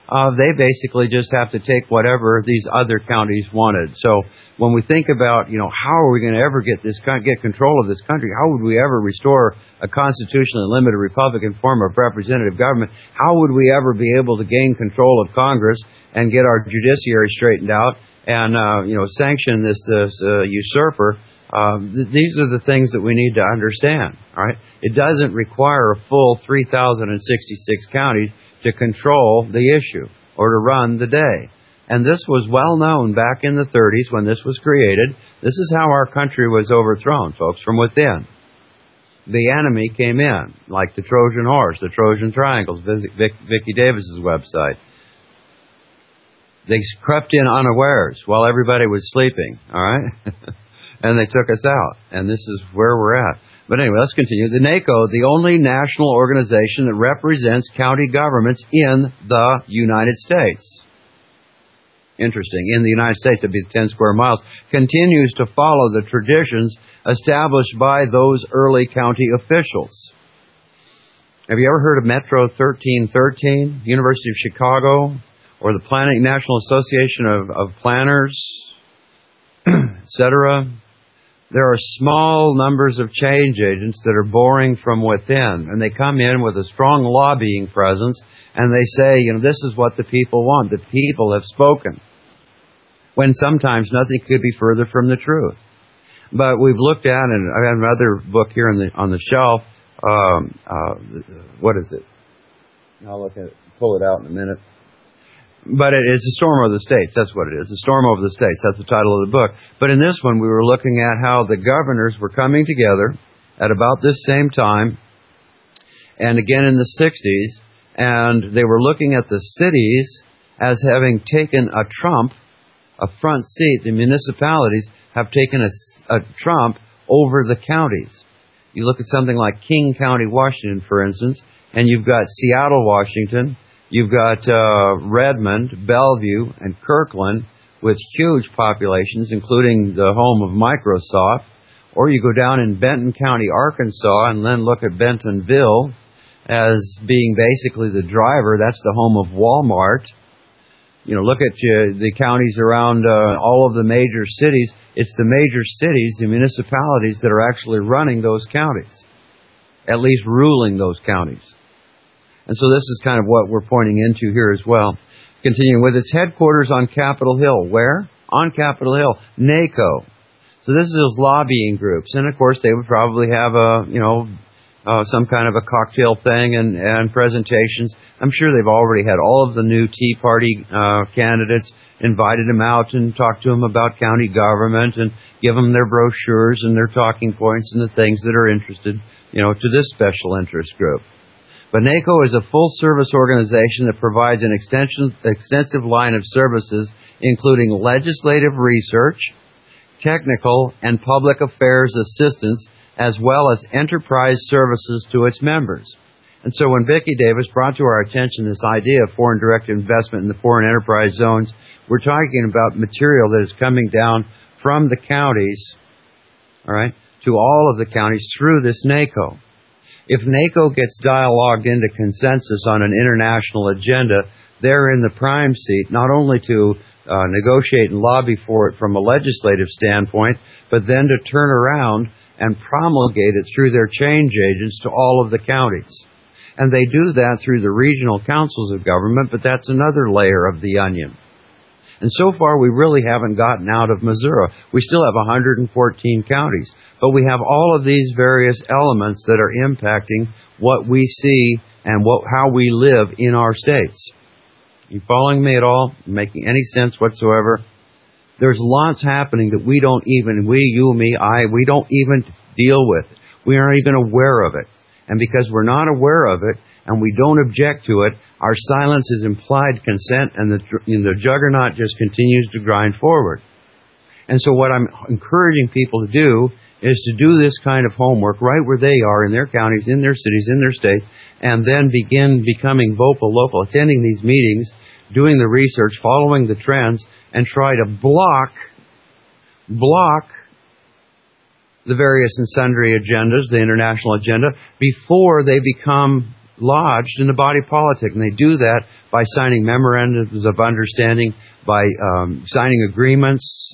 they basically just have to take whatever these other counties wanted. So when we think about, how are we going to ever get control of this country? How would we ever restore a constitutionally limited Republican form of representative government? How would we ever be able to gain control of Congress and get our judiciary straightened out and, sanction this usurper? These are the things that we need to understand, all right? It doesn't require a full 3,066 counties to control the issue or to run the day. And this was well known back in the 30s when this was created. This is how our country was overthrown, folks, from within. The enemy came in, like the Trojan horse, the Trojan triangles, visit Vicki Davis's website. They crept in unawares while everybody was sleeping, all right? And they took us out. And this is where we're at. But anyway, let's continue. The NACO, the only national organization that represents county governments in the United States. Interesting. In the United States, it'd be 10 square miles, continues to follow the traditions established by those early county officials. Have you ever heard of Metro 1313, University of Chicago, or the National Association of Planners, etc.? There are small numbers of change agents that are boring from within, and they come in with a strong lobbying presence, and they say, this is what the people want. The people have spoken. When sometimes nothing could be further from the truth. But we've looked at, and I have another book here on the shelf. What is it? I'll look at it, pull it out in a minute. But it's The Storm Over the States. That's what it is. The Storm Over the States. That's the title of the book. But in this one, we were looking at how the governors were coming together at about this same time, and again in the 60s, and they were looking at the cities as having taken a front seat. The municipalities have taken a trump over the counties. You look at something like King County, Washington, for instance, and you've got Seattle, Washington. You've got Redmond, Bellevue, and Kirkland with huge populations, including the home of Microsoft. Or you go down in Benton County, Arkansas, and then look at Bentonville as being basically the driver. That's the home of Walmart. Look at the counties around all of the major cities. It's the major cities, the municipalities, that are actually running those counties, at least ruling those counties. And so this is kind of what we're pointing into here as well. Continuing with its headquarters on Capitol Hill. Where? On Capitol Hill. NACO. So this is those lobbying groups. And of course they would probably have some kind of a cocktail thing and presentations. I'm sure they've already had all of the new Tea Party candidates, invited them out and talked to them about county government and give them their brochures and their talking points and the things that are interested, to this special interest group. But NACO is a full-service organization that provides an extensive line of services, including legislative research, technical and public affairs assistance, as well as enterprise services to its members. And so when Vicki Davis brought to our attention this idea of foreign direct investment in the foreign enterprise zones, we're talking about material that is coming down from the counties, all right, to all of the counties through this NACO. If NACO gets dialogued into consensus on an international agenda, they're in the prime seat, not only to negotiate and lobby for it from a legislative standpoint, but then to turn around and promulgate it through their change agents to all of the counties. And they do that through the regional councils of government, but that's another layer of the onion. And so far, we really haven't gotten out of Missouri. We still have 114 counties. But we have all of these various elements that are impacting what we see and how we live in our states. You following me at all? Making any sense whatsoever? There's lots happening that we don't even deal with. We aren't even aware of it. And because we're not aware of it and we don't object to it, our silence is implied consent, and the juggernaut just continues to grind forward. And so what I'm encouraging people to do is to do this kind of homework right where they are, in their counties, in their cities, in their states, and then begin becoming vocal local, attending these meetings, doing the research, following the trends, and try to block the various and sundry agendas, the international agenda, before they become lodged in the body politic, and they do that by signing memorandums of understanding, by signing agreements,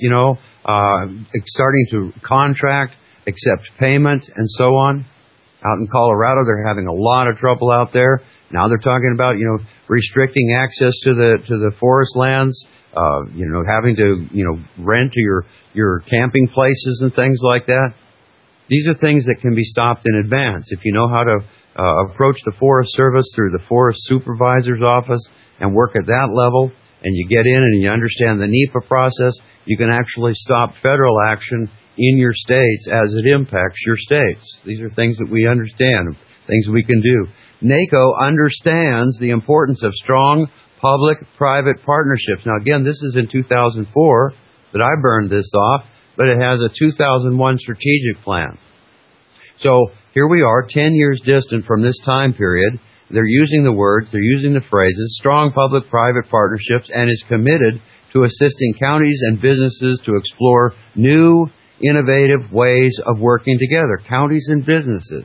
starting to contract, accept payment, and so on. Out in Colorado, they're having a lot of trouble out there. Now they're talking about, restricting access to the forest lands, having to, rent to your camping places and things like that. These are things that can be stopped in advance. If you know how to approach the Forest Service through the Forest Supervisor's office and work at that level, and you get in and you understand the NEPA process, you can actually stop federal action in your states as it impacts your states. These are things that we understand, things we can do. NACO understands the importance of strong public-private partnerships. Now, again, this is in 2004 that I burned this off, but it has a 2001 strategic plan. So here we are, 10 years distant from this time period. They're using the words, they're using the phrases, strong public-private partnerships, and is committed to assisting counties and businesses to explore new, innovative ways of working together. Counties and businesses.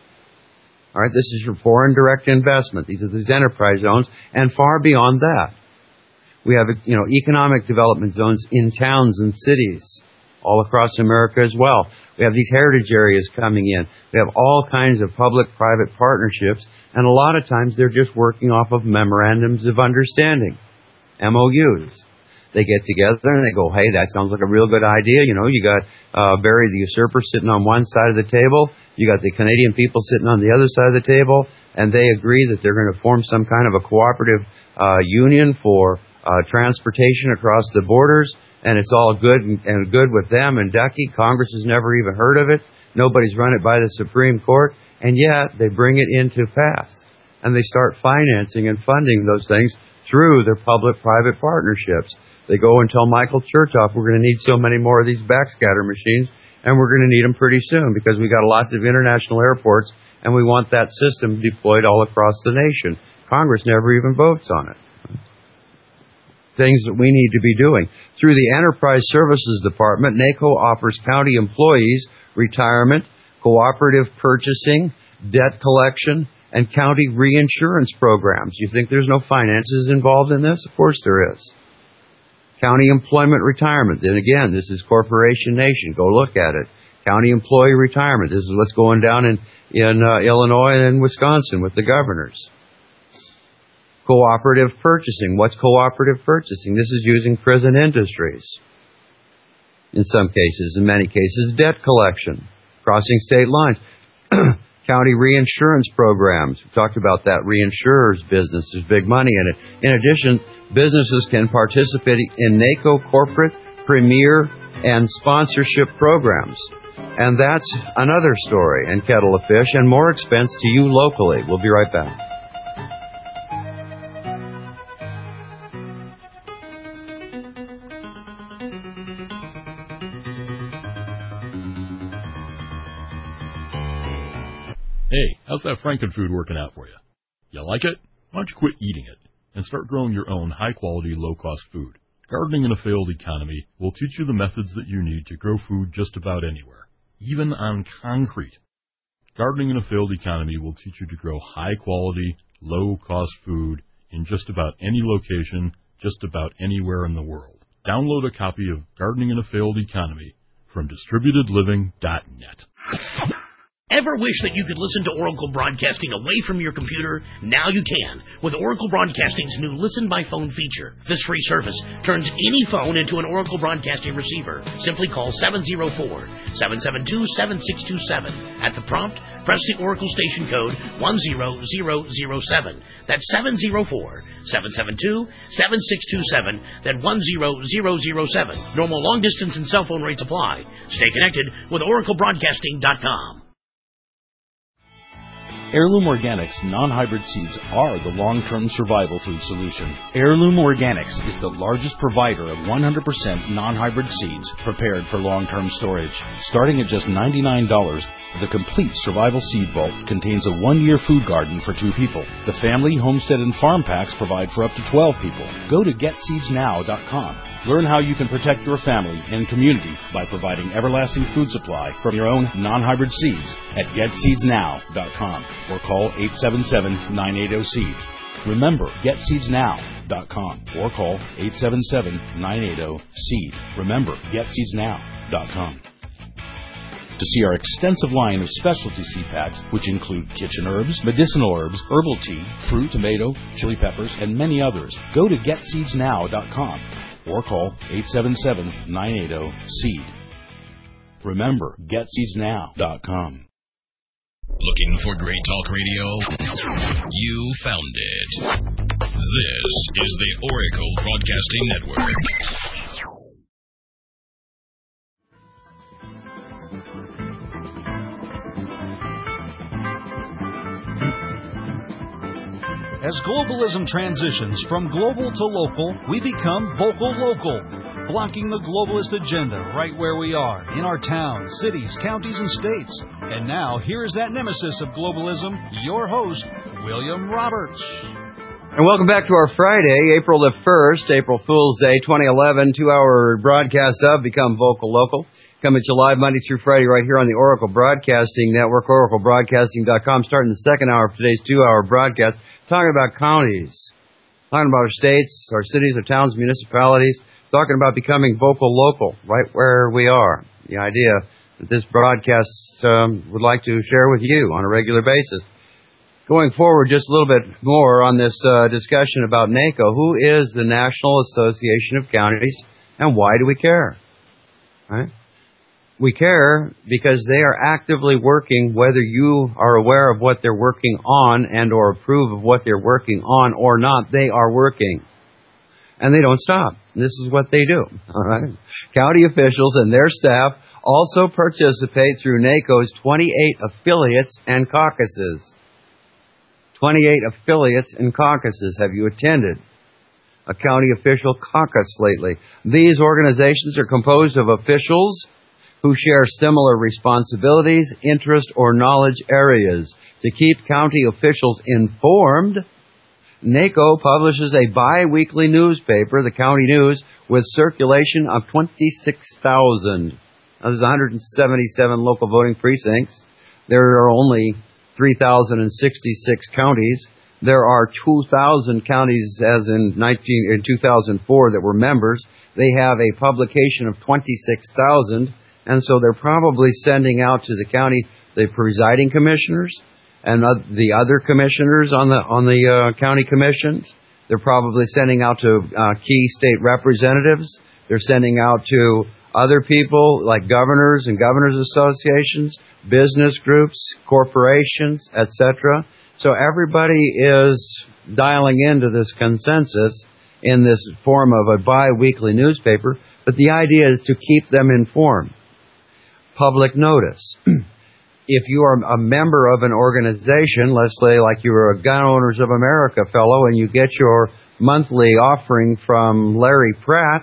All right, this is your foreign direct investment. These are these enterprise zones, and far beyond that. We have, economic development zones in towns and cities all across America as well. We have these heritage areas coming in. We have all kinds of public-private partnerships, and a lot of times they're just working off of memorandums of understanding, MOUs. They get together and they go, hey, that sounds like a real good idea. You got Barry the Usurper sitting on one side of the table. You got the Canadian people sitting on the other side of the table, and they agree that they're going to form some kind of a cooperative union for transportation across the borders, and it's all good and good with them and Ducky. Congress has never even heard of it. Nobody's run it by the Supreme Court, and yet they bring it into pass, and they start financing and funding those things through their public-private partnerships. They go and tell Michael Chertoff, we're going to need so many more of these backscatter machines, and we're going to need them pretty soon because we got lots of international airports, and we want that system deployed all across the nation. Congress never even votes on it. Things that we need to be doing. Through the Enterprise Services Department, NACO offers county employees retirement, cooperative purchasing, debt collection, and county reinsurance programs. You think there's no finances involved in this? Of course there is. County employment retirement. And again, this is Corporation Nation. Go look at it. County employee retirement. This is what's going down in Illinois and Wisconsin with the governors. Cooperative purchasing. What's cooperative purchasing? This is using prison industries. In some cases, in many cases, debt collection, crossing state lines. County reinsurance programs. We talked about that. Reinsurers business. There's big money in it. In addition, businesses can participate in NACO corporate, premier, and sponsorship programs. And that's another story and kettle of fish and more expense to you locally. We'll be right back. Hey, how's that Frankenfood working out for you? You like it? Why don't you quit eating it and start growing your own high-quality, low-cost food? Gardening in a Failed Economy will teach you the methods that you need to grow food just about anywhere, even on concrete. Gardening in a Failed Economy will teach you to grow high-quality, low-cost food in just about any location, just about anywhere in the world. Download a copy of Gardening in a Failed Economy from DistributedLiving.net. Ever wish that you could listen to Oracle Broadcasting away from your computer? Now you can with Oracle Broadcasting's new Listen by Phone feature. This free service turns any phone into an Oracle Broadcasting receiver. Simply call 704-772-7627. At the prompt, press the Oracle station code 10007. That's 704-772-7627. Then 10007. Normal long distance and cell phone rates apply. Stay connected with OracleBroadcasting.com. Heirloom Organics non-hybrid seeds are the long-term survival food solution. Heirloom Organics is the largest provider of 100% non-hybrid seeds prepared for long-term storage. Starting at just $99, the complete survival seed vault contains a 1-year food garden for 2 people. The family, homestead, and farm packs provide for up to 12 people. Go to GetSeedsNow.com. Learn how you can protect your family and community by providing everlasting food supply from your own non-hybrid seeds at GetSeedsNow.com. or call 877-980-SEED. Remember, GetSeedsNow.com or call 877-980-SEED. Remember, GetSeedsNow.com. To see our extensive line of specialty seed packs, which include kitchen herbs, medicinal herbs, herbal tea, fruit, tomato, chili peppers, and many others, go to GetSeedsNow.com or call 877-980-SEED. Remember, GetSeedsNow.com. Looking for great talk radio? You found it. This is the Oracle Broadcasting Network. As globalism transitions from global to local, we become vocal local, blocking the globalist agenda right where we are, in our towns, cities, counties, and states. And now, here is that nemesis of globalism, your host, William Roberts. And welcome back to our Friday, April the 1st, April Fool's Day, 2011, 2-hour broadcast of Become Vocal Local. Coming to you live Monday through Friday right here on the Oracle Broadcasting Network, oraclebroadcasting.com, starting the second hour of today's 2-hour broadcast. Talking about counties, talking about our states, our cities, our towns, municipalities, talking about becoming vocal local, right where we are. The idea that this broadcast would like to share with you on a regular basis. Going forward, just a little bit more on this discussion about NACO. Who is the National Association of Counties, and why do we care? Right? We care because they are actively working, whether you are aware of what they're working on and or approve of what they're working on or not, they are working. And they don't stop. This is what they do. All right. County officials and their staff also participate through NACO's 28 affiliates and caucuses. 28 affiliates and caucuses. Have you attended a county official caucus lately? These organizations are composed of officials who share similar responsibilities, interest, or knowledge areas. To keep county officials informed, NACO publishes a bi-weekly newspaper, the County News, with circulation of 26,000. There's 177 local voting precincts. There are only 3,066 counties. There are 2,000 counties as in 2004 that were members. They have a publication of 26,000. And so they're probably sending out to the county, the presiding commissioners and the other commissioners on the county commissions. They're probably sending out to key state representatives. They're sending out to other people like governors and governors associations, business groups, corporations, etc. So everybody is dialing into this consensus in this form of a bi-weekly newspaper. But the idea is to keep them informed. Public notice. If you are a member of an organization, let's say like you're a Gun Owners of America fellow and you get your monthly offering from Larry Pratt,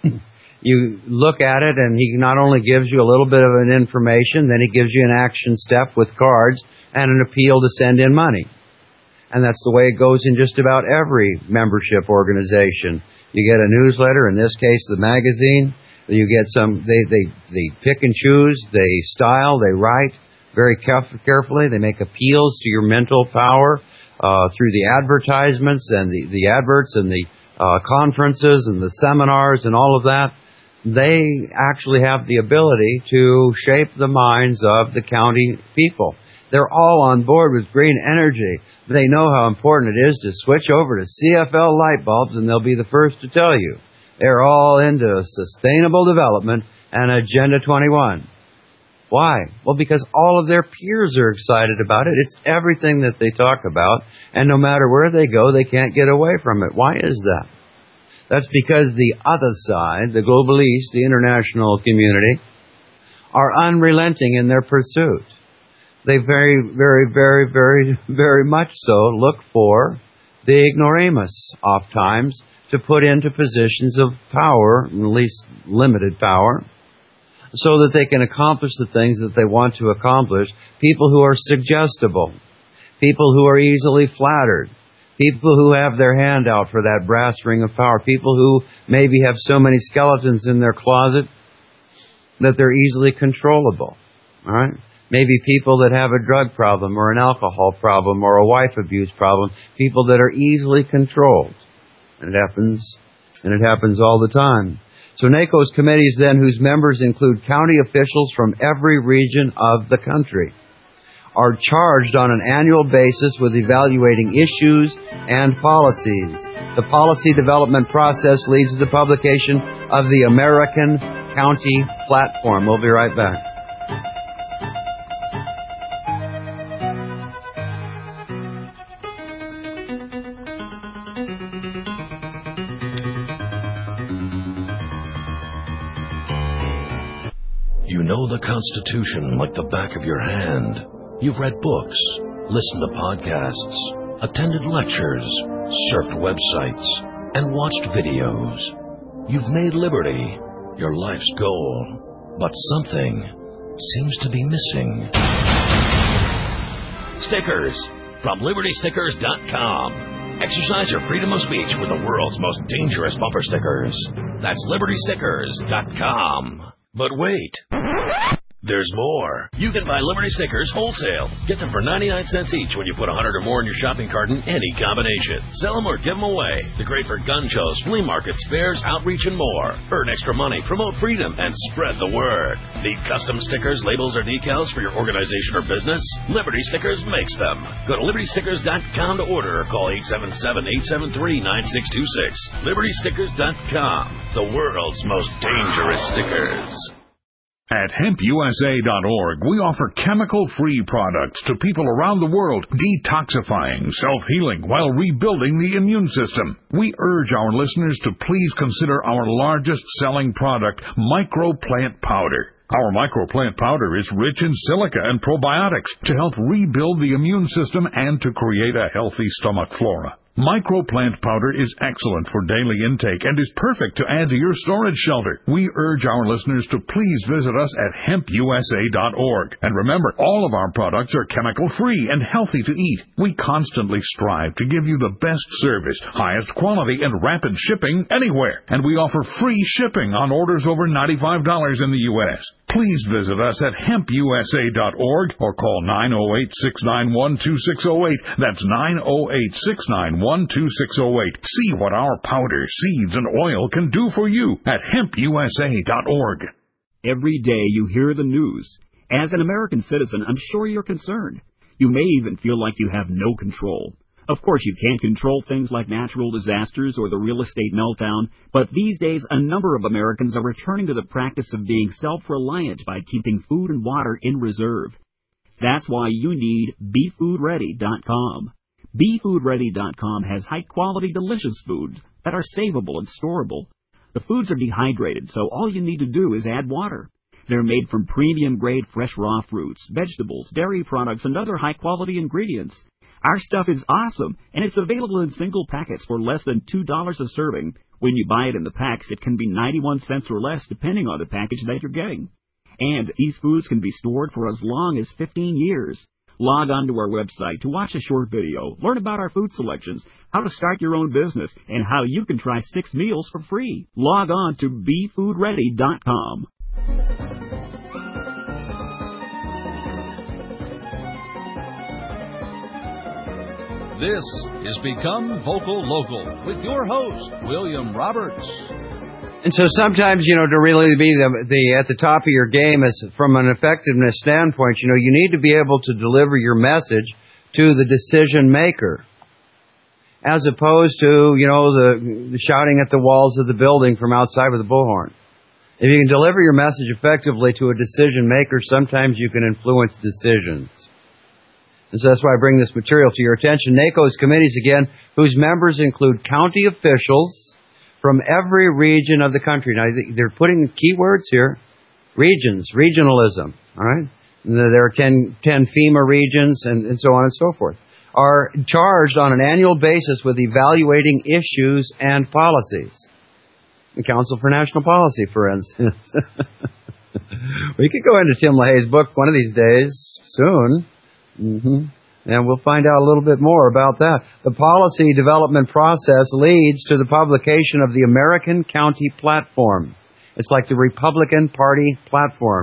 you look at it and he not only gives you a little bit of an information, then he gives you an action step with cards and an appeal to send in money. And that's the way it goes in just about every membership organization. You get a newsletter, in this case the magazine. You get some, they pick and choose, they style, they write very carefully. They make appeals to your mental power through the advertisements and the adverts and the conferences and the seminars and all of that. They actually have the ability to shape the minds of the county people. They're all on board with green energy. They know how important it is to switch over to CFL light bulbs, and they'll be the first to tell you. They're all into sustainable development and Agenda 21. Why? Well, because all of their peers are excited about it. It's everything that they talk about, and no matter where they go, they can't get away from it. Why is that? That's because the other side, the Global East, the international community, are unrelenting in their pursuit. They very, very, very, very, very much so look for the ignoramus oftentimes to put into positions of power, at least limited power, so that they can accomplish the things that they want to accomplish. People who are suggestible, people who are easily flattered, people who have their hand out for that brass ring of power, people who maybe have so many skeletons in their closet that they're easily controllable. All right? Maybe people that have a drug problem or an alcohol problem or a wife abuse problem, people that are easily controlled. And it happens all the time. So NACO's committees then, whose members include county officials from every region of the country, are charged on an annual basis with evaluating issues and policies. The policy development process leads to the publication of the American County Platform. We'll be right back. You know the Constitution like the back of your hand. You've read books, listened to podcasts, attended lectures, surfed websites, and watched videos. You've made liberty your life's goal, but something seems to be missing. Stickers from LibertyStickers.com. Exercise your freedom of speech with the world's most dangerous bumper stickers. That's LibertyStickers.com. But wait, there's more. You can buy Liberty Stickers wholesale. Get them for 99 cents each when you put 100 or more in your shopping cart in any combination. Sell them or give them away. They're great for gun shows, flea markets, fairs, outreach, and more. Earn extra money, promote freedom, and spread the word. Need custom stickers, labels, or decals for your organization or business? Liberty Stickers makes them. Go to LibertyStickers.com to order or call 877-873-9626. LibertyStickers.com. The world's most dangerous stickers. At hempusa.org, we offer chemical-free products to people around the world, detoxifying, self-healing, while rebuilding the immune system. We urge our listeners to please consider our largest-selling product, Microplant Powder. Our Microplant Powder is rich in silica and probiotics to help rebuild the immune system and to create a healthy stomach flora. Microplant Powder is excellent for daily intake and is perfect to add to your storage shelter. We urge our listeners to please visit us at hempusa.org. And remember, all of our products are chemical-free and healthy to eat. We constantly strive to give you the best service, highest quality, and rapid shipping anywhere. And we offer free shipping on orders over $95 in the U.S. Please visit us at hempusa.org or call 908-691-2608. That's 908-691-2608. See what our powder, seeds, and oil can do for you at hempusa.org. Every day you hear the news. As an American citizen, I'm sure you're concerned. You may even feel like you have no control. Of course, you can't control things like natural disasters or the real estate meltdown, but these days a number of Americans are returning to the practice of being self-reliant by keeping food and water in reserve. That's why you need BeFoodReady.com. BeFoodReady.com has high-quality, delicious foods that are savable and storable. The foods are dehydrated, so all you need to do is add water. They're made from premium-grade fresh raw fruits, vegetables, dairy products, and other high-quality ingredients. Our stuff is awesome, and it's available in single packets for less than $2 a serving. When you buy it in the packs, it can be 91 cents or less, depending on the package that you're getting. And these foods can be stored for as long as 15 years. Log on to our website to watch a short video, learn about our food selections, how to start your own business, and how you can try 6 meals for free. Log on to BeFoodReady.com. This is Become Vocal Local with your host, William Roberts. And so sometimes, to really be at the top of your game as from an effectiveness standpoint, you need to be able to deliver your message to the decision maker, as opposed to, the shouting at the walls of the building from outside with a bullhorn. If you can deliver your message effectively to a decision maker, sometimes you can influence decisions. And so that's why I bring this material to your attention. NACO's committees, again, whose members include county officials from every region of the country. Now, they're putting keywords here. Regions, regionalism, all right? There are 10 FEMA regions and so on and so forth, are charged on an annual basis with evaluating issues and policies. The Council for National Policy, for instance. We could go into Tim LaHaye's book one of these days, soon. And we'll find out a little bit more about that. The policy development process leads to the publication of the American County Platform. It's like the Republican Party platform.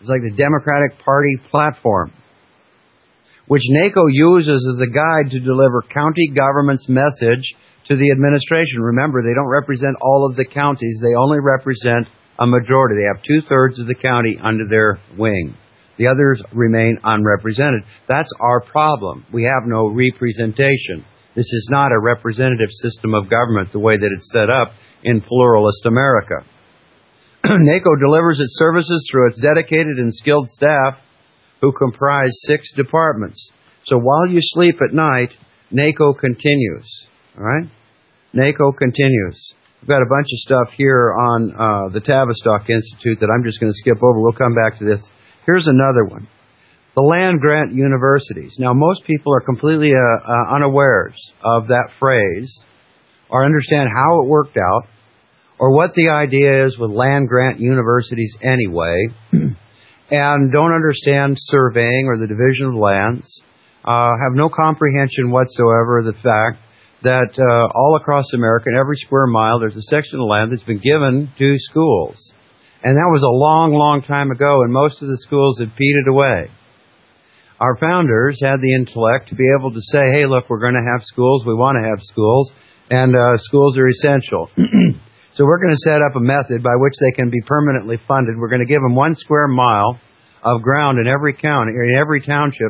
It's like the Democratic Party platform, which NACO uses as a guide to deliver county government's message to the administration. Remember, they don't represent all of the counties. They only represent a majority. They have 2/3 of the county under their wing. The others remain unrepresented. That's our problem. We have no representation. This is not a representative system of government the way that it's set up in pluralist America. NACO delivers its services through its dedicated and skilled staff who comprise 6 departments. So while you sleep at night, NACO continues. All right? NACO continues. We've got a bunch of stuff here on the Tavistock Institute that I'm just going to skip over. We'll come back to this. Here's another one. The land-grant universities. Now, most people are completely unawares of that phrase or understand how it worked out or what the idea is with land-grant universities anyway, and don't understand surveying or the division of lands, have no comprehension whatsoever of the fact that all across America, in every square mile, there's a section of land that's been given to schools. And that was a long, long time ago, and most of the schools had peated away. Our founders had the intellect to be able to say, hey, look, we're going to have schools, we want to have schools, and schools are essential. So we're going to set up a method by which they can be permanently funded. We're going to give them 1 square mile of ground in every county, or in every township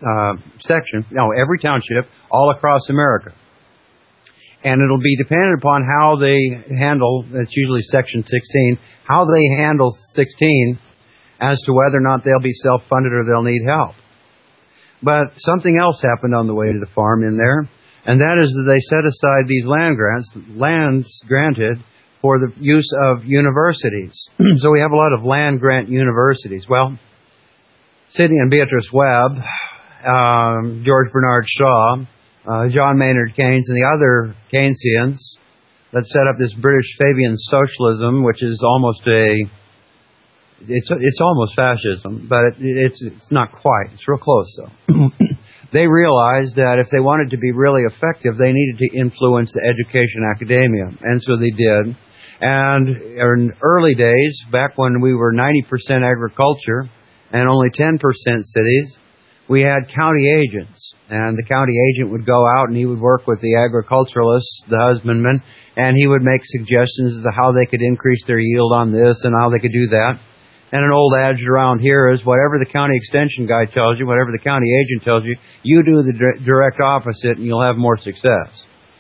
every township all across America. And it'll be dependent upon how they handle, that's usually Section 16, how they handle 16 as to whether or not they'll be self-funded or they'll need help. But something else happened on the way to the farm in there, and that is that they set aside these lands granted for the use of universities. So we have a lot of land-grant universities. Well, Sidney and Beatrice Webb, George Bernard Shaw, John Maynard Keynes, and the other Keynesians that set up this British Fabian socialism, which is almost it's almost fascism, but it's not quite. It's real close, though. They realized that if they wanted to be really effective, they needed to influence the education academia, and so they did. And in early days, back when we were 90% agriculture and only 10% cities, we had county agents, and the county agent would go out and he would work with the agriculturalists, the husbandmen, and he would make suggestions as to how they could increase their yield on this and how they could do that. And an old adage around here is whatever the county extension guy tells you, whatever the county agent tells you, you do the direct opposite and you'll have more success.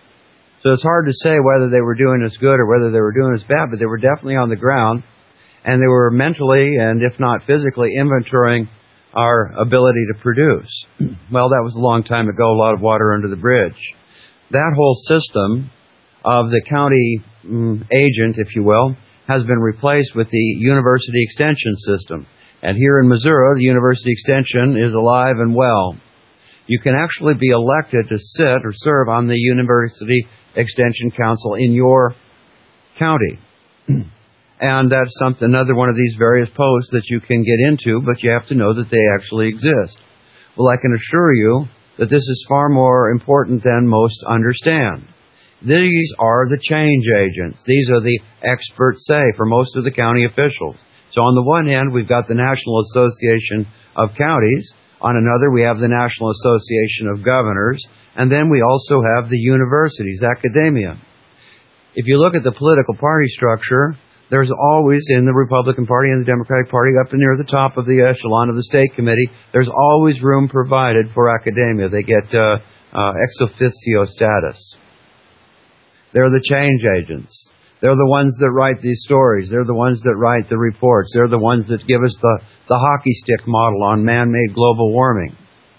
So it's hard to say whether they were doing as good or whether they were doing as bad, but they were definitely on the ground, and they were mentally and if not physically inventorying our ability to produce. Well, that was a long time ago, a lot of water under the bridge. That whole system of the county agent, if you will, has been replaced with the university extension system. And here in Missouri, the university extension is alive and well. You can actually be elected to sit or serve on the University Extension Council in your county. And that's another one of these various posts that you can get into, but you have to know that they actually exist. Well, I can assure you that this is far more important than most understand. These are the change agents. These are the experts say for most of the county officials. So on the one hand, we've got the National Association of Counties. On another, we have the National Association of Governors. And then we also have the universities, academia. If you look at the political party structure, there's always, in the Republican Party and the Democratic Party, up near the top of the echelon of the state committee, there's always room provided for academia. They get ex officio status. They're the change agents. They're the ones that write these stories. They're the ones that write the reports. They're the ones that give us the hockey stick model on man-made global warming.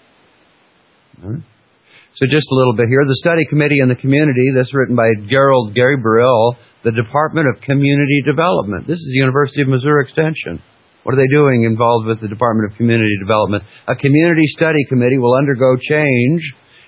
Right. So just a little bit here. The Study Committee in the Community, this written by Gerald Gabriel, the Department of Community Development. This is the University of Missouri Extension. What are they doing involved with the Department of Community Development? A community study committee will undergo change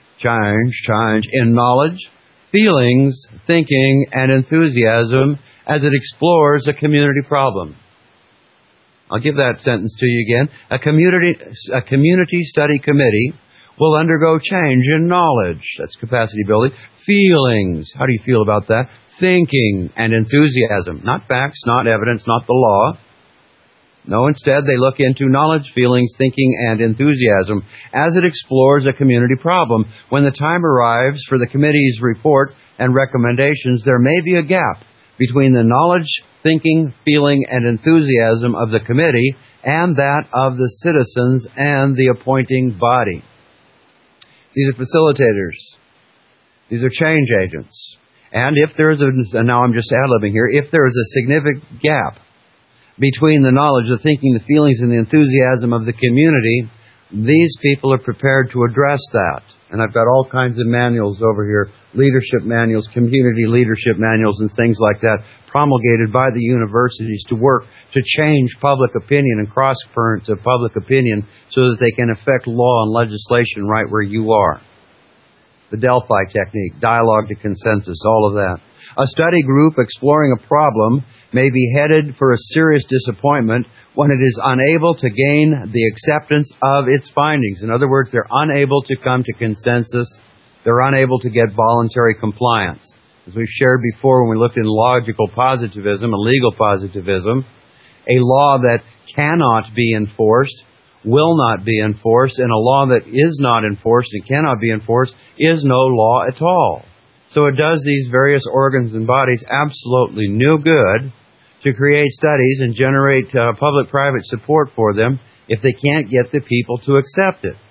in knowledge, feelings, thinking, and enthusiasm as it explores a community problem. I'll give that sentence to you again. A community study committee will undergo change in knowledge, that's capacity building, feelings, how do you feel about that, thinking, and enthusiasm, not facts, not evidence, not the law, No, instead they look into knowledge, feelings, thinking, and enthusiasm as it explores a community problem. When the time arrives for the committee's report and recommendations, there may be a gap between the knowledge, thinking, feeling, and enthusiasm of the committee and that of the citizens and the appointing body. These are facilitators. These are change agents. And if there is now I'm just ad-libbing here, if there is a significant gap between the knowledge, the thinking, the feelings, and the enthusiasm of the community, these people are prepared to address that. And I've got all kinds of manuals over here, leadership manuals, community leadership manuals, and things like that, promulgated by the universities to work to change public opinion and cross-currents of public opinion so that they can affect law and legislation right where you are. The Delphi technique, dialogue to consensus, all of that. A study group exploring a problem may be headed for a serious disappointment when it is unable to gain the acceptance of its findings. In other words, they're unable to come to consensus. They're unable to get voluntary compliance. As we've shared before when we looked in logical positivism and legal positivism, a law that cannot be enforced will not be enforced, and a law that is not enforced and cannot be enforced is no law at all. So it does these various organs and bodies absolutely no good to create studies and generate public-private support for them if they can't get the people to accept it.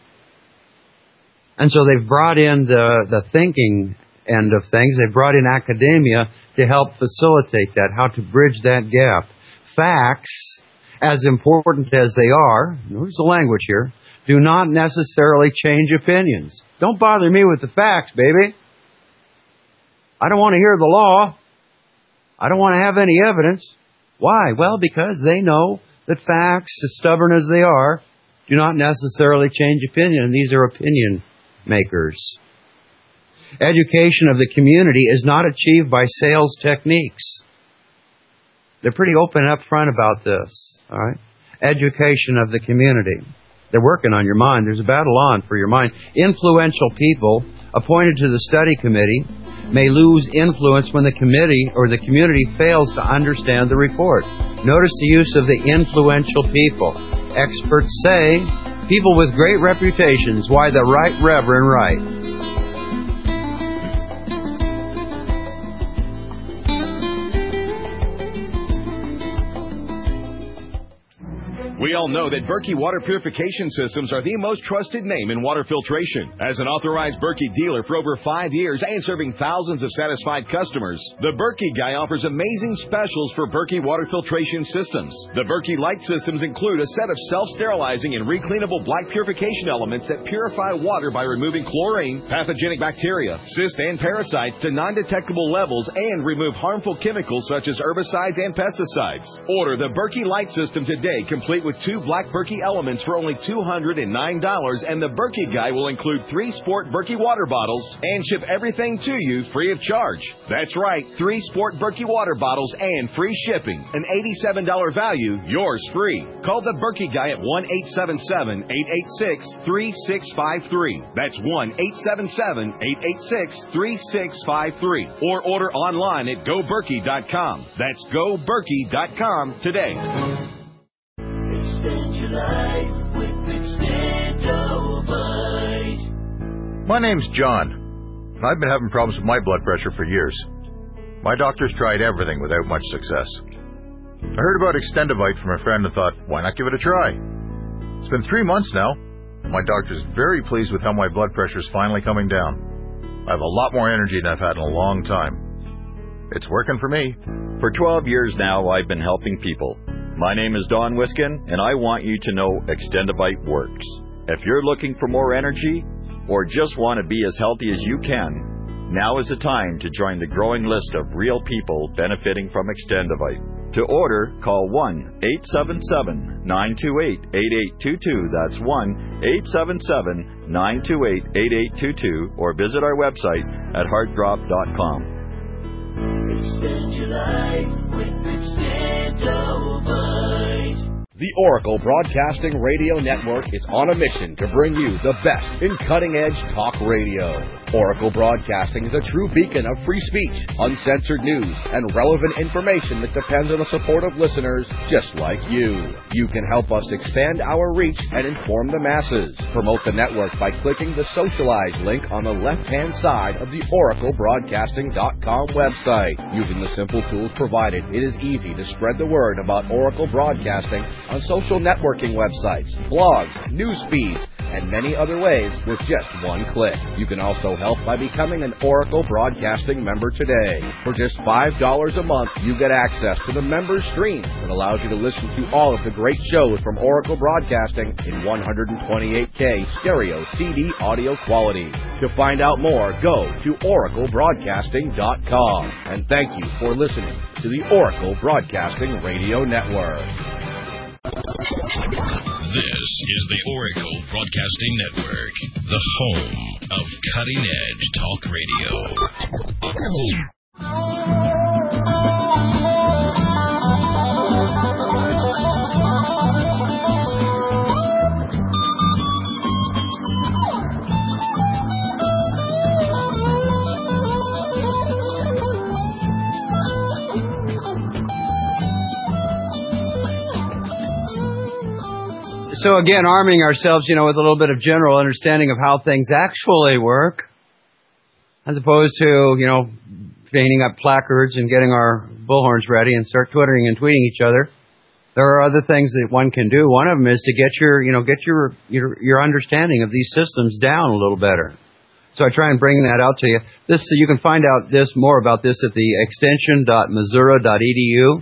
And so they've brought in the thinking end of things. They've brought in academia to help facilitate that, how to bridge that gap. Facts, as important as they are, notice the language here, do not necessarily change opinions. Don't bother me with the facts, baby. I don't want to hear the law. I don't want to have any evidence. Why? Well, because they know that facts, as stubborn as they are, do not necessarily change opinion, and these are opinion makers. Education of the community is not achieved by sales techniques. They're pretty open and upfront about this. All right? Education of the community. They're working on your mind. There's a battle on for your mind. Influential people appointed to the study committee may lose influence when the committee or the community fails to understand the report. Notice the use of the influential people. Experts say, people with great reputations, why the Right Reverend Wright. We all know that Berkey Water Purification Systems are the most trusted name in water filtration. As an authorized Berkey dealer for over 5 years and serving thousands of satisfied customers, the Berkey Guy offers amazing specials for Berkey Water Filtration Systems. The Berkey Light Systems include a set of self-sterilizing and recleanable black purification elements that purify water by removing chlorine, pathogenic bacteria, cysts, and parasites to non-detectable levels and remove harmful chemicals such as herbicides and pesticides. Order the Berkey Light System today, complete with 2 black Berkey elements for only $209, and the Berkey Guy will include 3 Sport Berkey water bottles and ship everything to you free of charge. That's right, 3 Sport Berkey water bottles and free shipping. An $87 value, yours free. Call the Berkey Guy at 1-877-886-3653. That's 1-877-886-3653. Or order online at GoBerkey.com. That's GoBerkey.com today. Extend your life with Extendovite. My name's John. I've been having problems with my blood pressure for years. My doctor's tried everything without much success. I heard about Extendovite from a friend and thought, why not give it a try? It's been 3 months now. My doctor's very pleased with how my blood pressure's finally coming down. I have a lot more energy than I've had in a long time. It's working for me. For 12 years now, I've been helping people. My name is Don Wiskin, and I want you to know Extendovite works. If you're looking for more energy, or just want to be as healthy as you can, now is the time to join the growing list of real people benefiting from Extendovite. To order, call 1-877-928-8822. That's 1-877-928-8822, or visit our website at heartdrop.com. Extend your life with Extendovite. The Oracle Broadcasting Radio Network is on a mission to bring you the best in cutting-edge talk radio. Oracle Broadcasting is a true beacon of free speech, uncensored news, and relevant information that depends on the support of listeners just like you. You can help us expand our reach and inform the masses. Promote the network by clicking the Socialize link on the left-hand side of the OracleBroadcasting.com website. Using the simple tools provided, it is easy to spread the word about Oracle Broadcasting on social networking websites, blogs, news feeds, and many other ways with just one click. You can also help by becoming an Oracle Broadcasting member today. For just $5 a month, you get access to the member stream that allows you to listen to all of the great shows from Oracle Broadcasting in 128K stereo CD audio quality. To find out more, go to oraclebroadcasting.com. And thank you for listening to the Oracle Broadcasting Radio Network. This is the Oracle Broadcasting Network, the home of cutting-edge talk radio. So again, arming ourselves, with a little bit of general understanding of how things actually work, as opposed to, painting up placards and getting our bullhorns ready and start twittering and tweeting each other. There are other things that one can do. One of them is to get your understanding of these systems down a little better. So I try and bring that out to you. You can find out more about this at the extension.missouri.edu,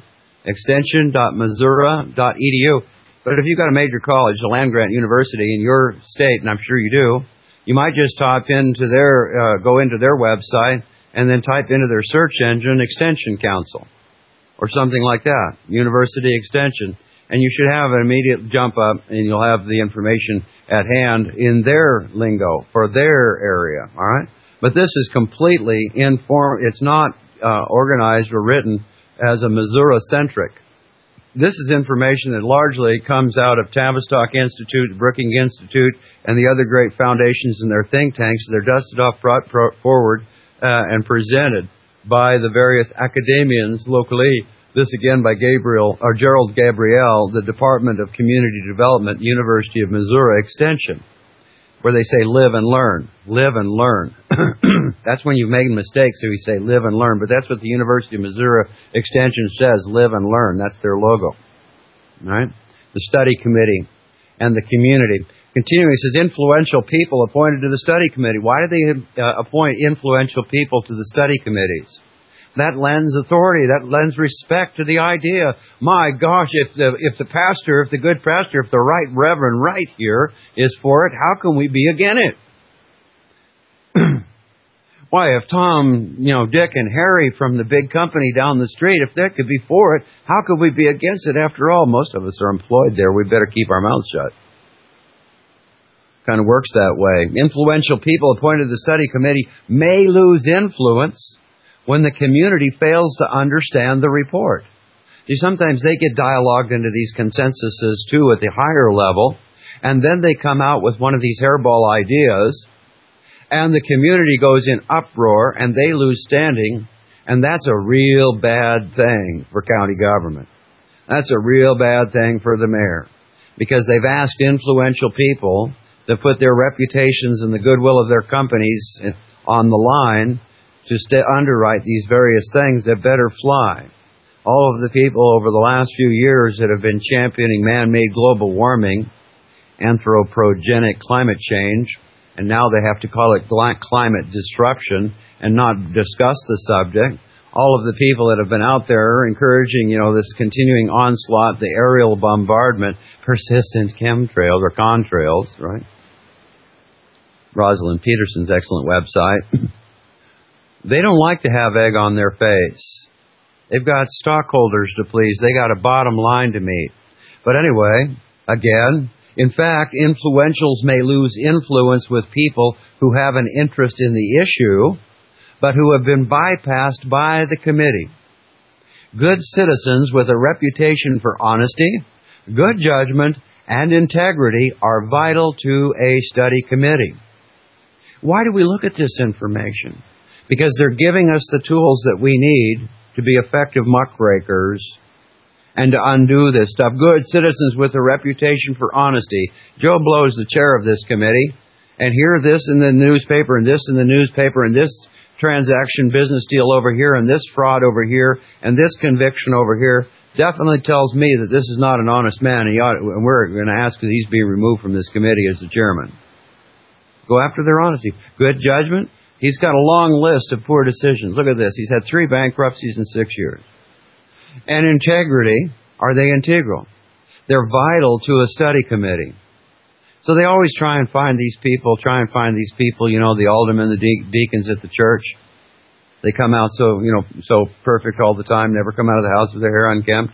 extension.missouri.edu. But if you've got a major college, a land-grant university in your state, and I'm sure you do, you might just go into their website and then type into their search engine Extension Council or something like that, University Extension. And you should have an immediate jump up and you'll have the information at hand in their lingo for their area, all right? But this is completely informed. It's not organized or written as a Missouri-centric. This is information that largely comes out of Tavistock Institute, the Brookings Institute, and the other great foundations and their think tanks. They're dusted off, brought forward, and presented by the various academians locally. This again by Gerald Gabriel, the Department of Community Development, University of Missouri Extension, where they say live and learn. Live and learn. That's when you've made mistakes, so we say live and learn. But that's what the University of Missouri Extension says, live and learn. That's their logo. All right? The study committee and the community. Continuing, it says influential people appointed to the study committee. Why do they appoint influential people to the study committees? That lends authority. That lends respect to the idea. My gosh, if the good pastor, if the right reverend right here is for it, how can we be against it? Why, if Tom, Dick and Harry from the big company down the street, if they could be for it, how could we be against it? After all, most of us are employed there. We better keep our mouths shut. Kind of works that way. Influential people appointed to the study committee may lose influence when the community fails to understand the report. See, sometimes they get dialogued into these consensuses, too, at the higher level, and then they come out with one of these hairball ideas, and the community goes in uproar, and they lose standing, and that's a real bad thing for county government. That's a real bad thing for the mayor, because they've asked influential people to put their reputations and the goodwill of their companies on the line to underwrite these various things that better fly. All of the people over the last few years that have been championing man-made global warming, anthropogenic climate change, and now they have to call it climate disruption and not discuss the subject. All of the people that have been out there encouraging, this continuing onslaught, the aerial bombardment, persistent chemtrails or contrails, right? Rosalind Peterson's excellent website. They don't like to have egg on their face. They've got stockholders to please. They got a bottom line to meet. But anyway, again, in fact, influentials may lose influence with people who have an interest in the issue, but who have been bypassed by the committee. Good citizens with a reputation for honesty, good judgment, and integrity are vital to a study committee. Why do we look at this information? Because they're giving us the tools that we need to be effective muckrakers and to undo this stuff. Good citizens with a reputation for honesty. Joe Blow is the chair of this committee, and hear this in the newspaper, and this in the newspaper, and this transaction business deal over here, and this fraud over here, and this conviction over here, definitely tells me that this is not an honest man, and we're going to ask that he's be removed from this committee as the chairman. Go after their honesty. Good judgment. He's got a long list of poor decisions. Look at this. He's had 3 bankruptcies in 6 years. And integrity, are they integral? They're vital to a study committee. So they always try and find these people, you know, the aldermen, the deacons at the church. They come out so perfect all the time, never come out of the house with their hair unkempt.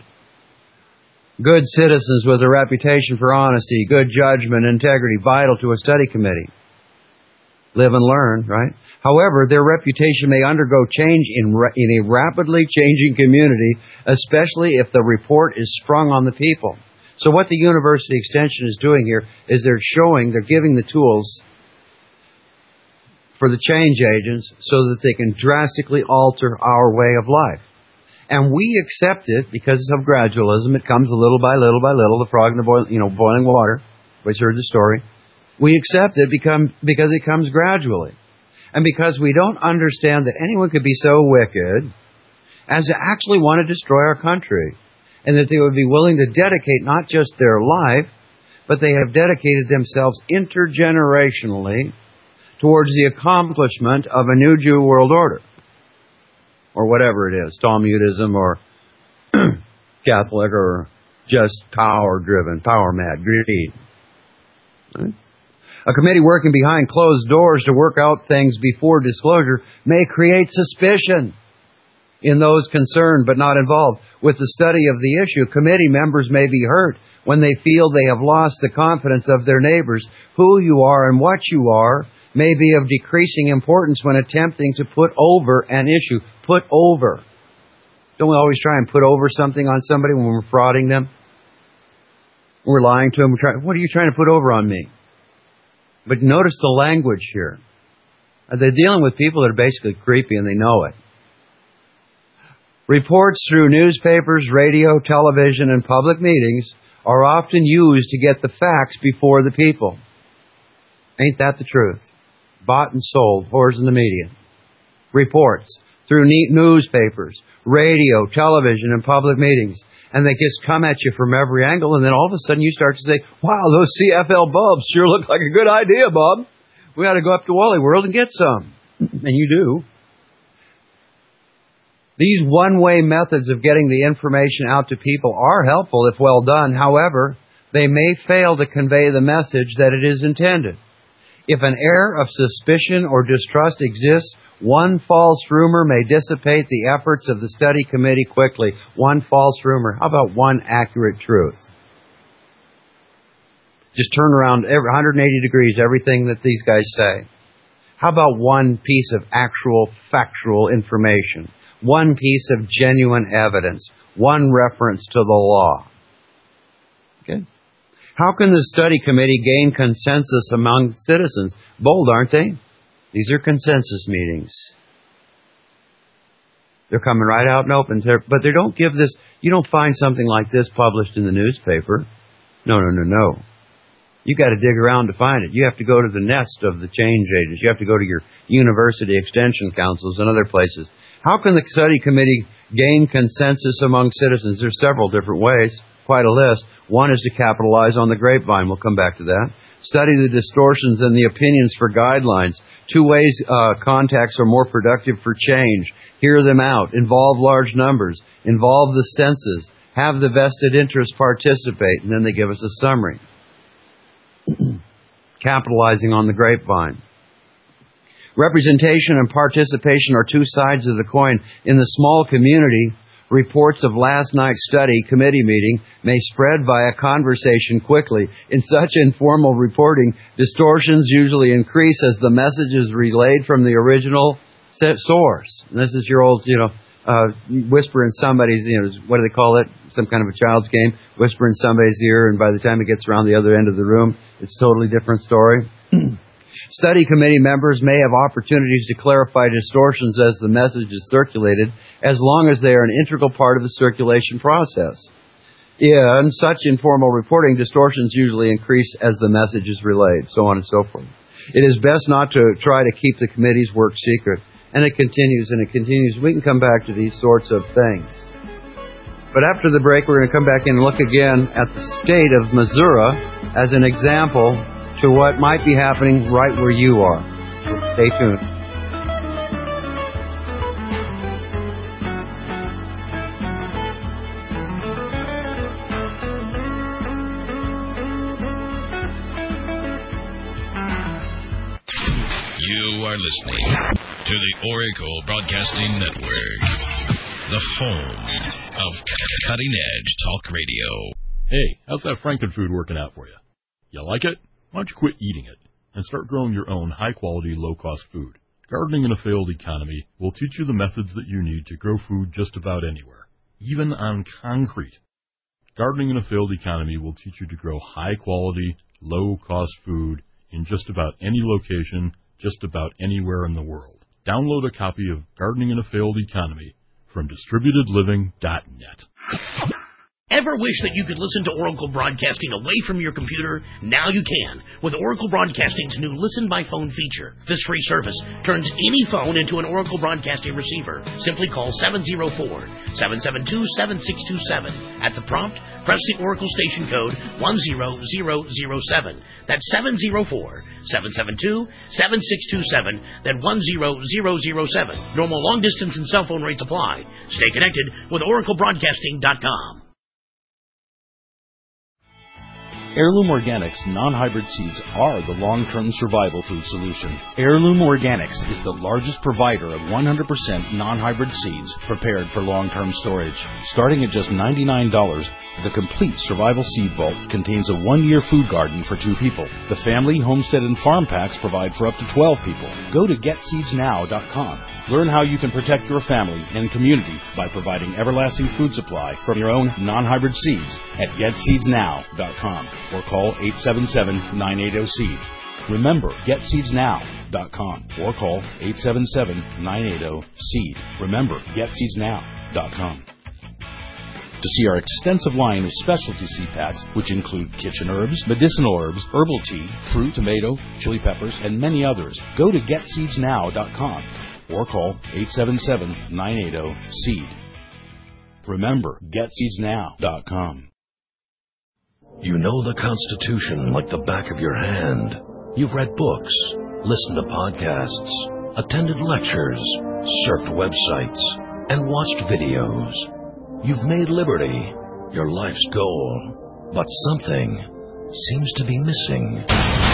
Good citizens with a reputation for honesty, good judgment, integrity, vital to a study committee. Live and learn, right? However, their reputation may undergo change in a rapidly changing community, especially if the report is sprung on the people. So what the University Extension is doing here is they're giving the tools for the change agents so that they can drastically alter our way of life. And we accept it because of gradualism. It comes little by little by little, the frog in the boiling water. We heard the story. We accept it because it comes gradually. And because we don't understand that anyone could be so wicked as to actually want to destroy our country. And that they would be willing to dedicate not just their life, but they have dedicated themselves intergenerationally towards the accomplishment of a new Jew world order. Or whatever it is, Talmudism or Catholic or just power-driven, power-mad, greed. Right? A committee working behind closed doors to work out things before disclosure may create suspicion in those concerned but not involved. With the study of the issue, committee members may be hurt when they feel they have lost the confidence of their neighbors. Who you are and what you are may be of decreasing importance when attempting to put over an issue. Put over. Don't we always try and put over something on somebody when we're frauding them? We're lying to them. What are you trying to put over on me? But notice the language here. They're dealing with people that are basically creepy and they know it. Reports through newspapers, radio, television, and public meetings are often used to get the facts before the people. Ain't that the truth? Bought and sold, whores in the media. Reports through newspapers, radio, television, and public meetings. And they just come at you from every angle, and then all of a sudden you start to say, wow, those CFL bulbs sure look like a good idea, Bob. We ought to go up to Wally World and get some. And you do. These one-way methods of getting the information out to people are helpful if well done. However, they may fail to convey the message that it is intended. If an air of suspicion or distrust exists, one false rumor may dissipate the efforts of the study committee quickly. One false rumor. How about one accurate truth? Just turn around 180 degrees everything that these guys say. How about one piece of actual factual information? One piece of genuine evidence. One reference to the law. Okay? How can the study committee gain consensus among citizens? Bold, aren't they? These are consensus meetings. They're coming right out and open. But they don't give this. You don't find something like this published in the newspaper. No. You got to dig around to find it. You have to go to the nest of the change agents. You have to go to your university extension councils and other places. How can the study committee gain consensus among citizens? There's several different ways. Quite a list. One is to capitalize on the grapevine. We'll come back to that. Study the distortions and the opinions for guidelines. 2 ways contacts are more productive for change. Hear them out. Involve large numbers. Involve the senses. Have the vested interest participate. And then they give us a summary. Capitalizing on the grapevine. Representation and participation are 2 sides of the coin. In the small community, reports of last night's study committee meeting may spread via conversation quickly. In such informal reporting, distortions usually increase as the message is relayed from the original source. And this is your old, whisper in somebody's, what do they call it? Some kind of a child's game. Whisper in somebody's ear, and by the time it gets around the other end of the room, it's a totally different story. Study committee members may have opportunities to clarify distortions as the message is circulated, as long as they are an integral part of the circulation process. In such informal reporting, distortions usually increase as the message is relayed, so on and so forth. It is best not to try to keep the committee's work secret. And it continues and it continues. We can come back to these sorts of things. But after the break, we're going to come back and look again at the state of Missouri as an example to what might be happening right where you are. So stay tuned. You are listening to the Oracle Broadcasting Network, the home of cutting-edge talk radio. Hey, how's that Frankenfood working out for you? You like it? Why don't you quit eating it and start growing your own high-quality, low-cost food? Gardening in a failed economy will teach you the methods that you need to grow food just about anywhere, even on concrete. Gardening in a failed economy will teach you to grow high-quality, low-cost food in just about any location, just about anywhere in the world. Download a copy of Gardening in a Failed Economy from DistributedLiving.net. Ever wish that you could listen to Oracle Broadcasting away from your computer? Now you can with Oracle Broadcasting's new Listen by Phone feature. This free service turns any phone into an Oracle Broadcasting receiver. Simply call 704-772-7627. At the prompt, press the Oracle station code 10007. That's 704-772-7627, then 10007. Normal long distance and cell phone rates apply. Stay connected with OracleBroadcasting.com. Heirloom Organics non-hybrid seeds are the long-term survival food solution. Heirloom Organics is the largest provider of 100% non-hybrid seeds prepared for long-term storage. Starting at just $99, the complete survival seed vault contains a 1-year food garden for 2 people. The family, homestead, and farm packs provide for up to 12 people. Go to GetSeedsNow.com. Learn how you can protect your family and community by providing everlasting food supply from your own non-hybrid seeds at GetSeedsNow.com. Or call 877-980-SEED. Remember, GetSeedsNow.com or call 877-980-SEED. Remember, GetSeedsNow.com. To see our extensive line of specialty seed packs, which include kitchen herbs, medicinal herbs, herbal tea, fruit, tomato, chili peppers, and many others, go to GetSeedsNow.com or call 877-980-SEED. Remember, GetSeedsNow.com. You know the Constitution like the back of your hand. You've read books, listened to podcasts, attended lectures, surfed websites, and watched videos. You've made liberty your life's goal, but something seems to be missing.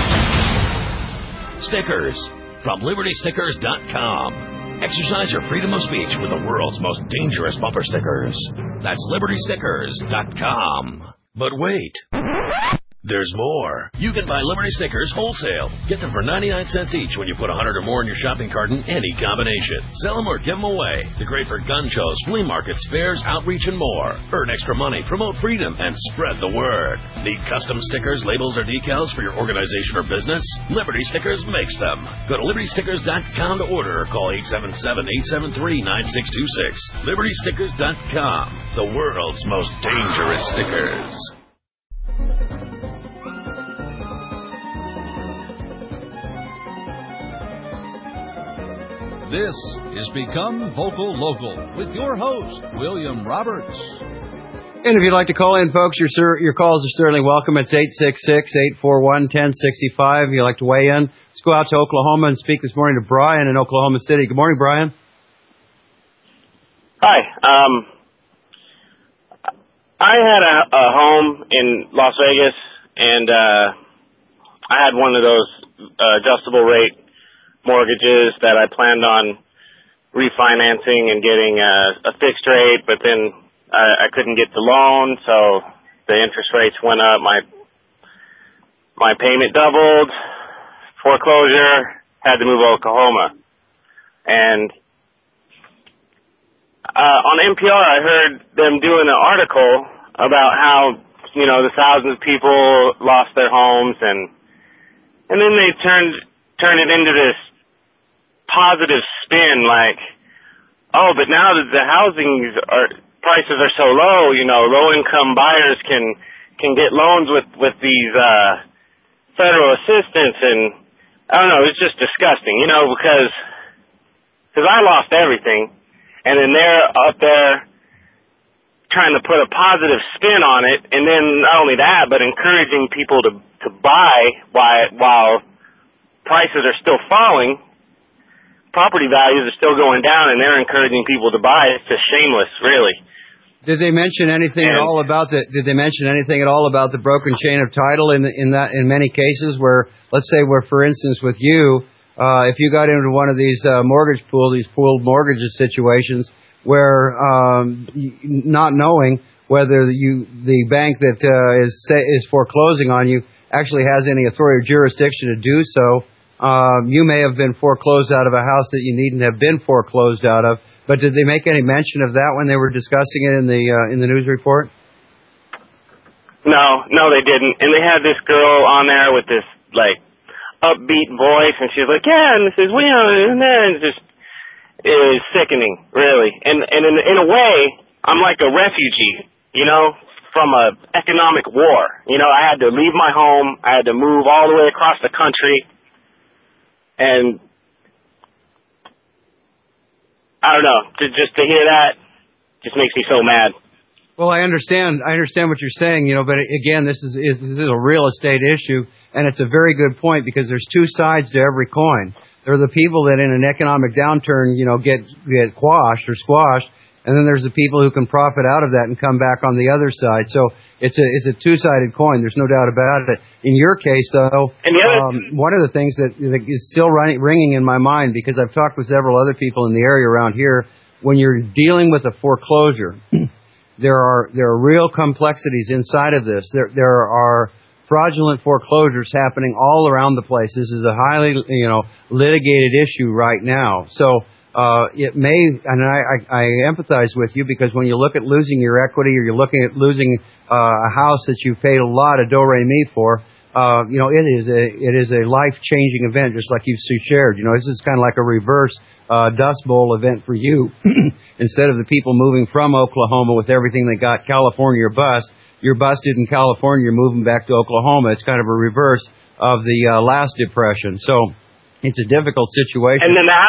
Stickers from LibertyStickers.com. Exercise your freedom of speech with the world's most dangerous bumper stickers. That's LibertyStickers.com. But wait, there's more. You can buy Liberty Stickers wholesale. Get them for 99 cents each when you put 100 or more in your shopping cart in any combination. Sell them or give them away. They're great for gun shows, flea markets, fairs, outreach, and more. Earn extra money, promote freedom, and spread the word. Need custom stickers, labels, or decals for your organization or business? Liberty Stickers makes them. Go to LibertyStickers.com to order or call 877-873-9626. LibertyStickers.com, the world's most dangerous stickers. This is Become Vocal Local with your host, William Roberts. And if you'd like to call in, folks, your calls are certainly welcome. It's 866-841-1065. If you'd like to weigh in, let's go out to Oklahoma and speak this morning to Brian in Oklahoma City. Good morning, Brian. Hi. I had a home in Las Vegas, and I had one of those adjustable rate mortgages that I planned on refinancing and getting a fixed rate, but then I couldn't get the loan, so the interest rates went up. My payment doubled, foreclosure, had to move to Oklahoma. And on NPR, I heard them doing an article about how, the thousands of people lost their homes, and then they turned it into this positive spin, like, oh, but now that the prices are so low, low-income buyers can get loans with these federal assistance, and I don't know, it's just disgusting, because I lost everything, and then they're up there trying to put a positive spin on it, and then not only that, but encouraging people to buy while prices are still falling, property values are still going down, and they're encouraging people to buy. It's just shameless, really. Did they mention anything at all about the broken chain of title in many cases where, let's say, for instance, with you, if you got into one of these these pooled mortgages situations where not knowing whether the bank that is foreclosing on you actually has any authority or jurisdiction to do so, you may have been foreclosed out of a house that you needn't have been foreclosed out of. But did they make any mention of that when they were discussing it in the news report? No, they didn't. And they had this girl on there with this upbeat voice, and she's like, "Yeah," and this is and then just it is sickening, really. And in a way, I'm like a refugee, from a economic war. I had to leave my home. I had to move all the way across the country, and I don't know. Just to hear that just makes me so mad. Well, I understand what you're saying, but again, this is a real estate issue, and it's a very good point because there's two sides to every coin. There are the people that in an economic downturn, get quashed or squashed, and then there's the people who can profit out of that and come back on the other side. So it's a two-sided coin. There's no doubt about it. In your case, though, one of the things that is still ringing in my mind, because I've talked with several other people in the area around here, when you're dealing with a foreclosure, there are real complexities inside of this. There are fraudulent foreclosures happening all around the place. This is a highly, litigated issue right now. So it may, and I empathize with you, because when you look at losing your equity, or you're looking at losing a house that you paid a lot of do-re-mi for, it is a life-changing event, just like you've shared. This is kind of like a reverse Dust Bowl event for you. Instead of the people moving from Oklahoma with everything they got, California or bust, you're busted in California, you're moving back to Oklahoma. It's kind of a reverse of the last depression. So it's a difficult situation. And then the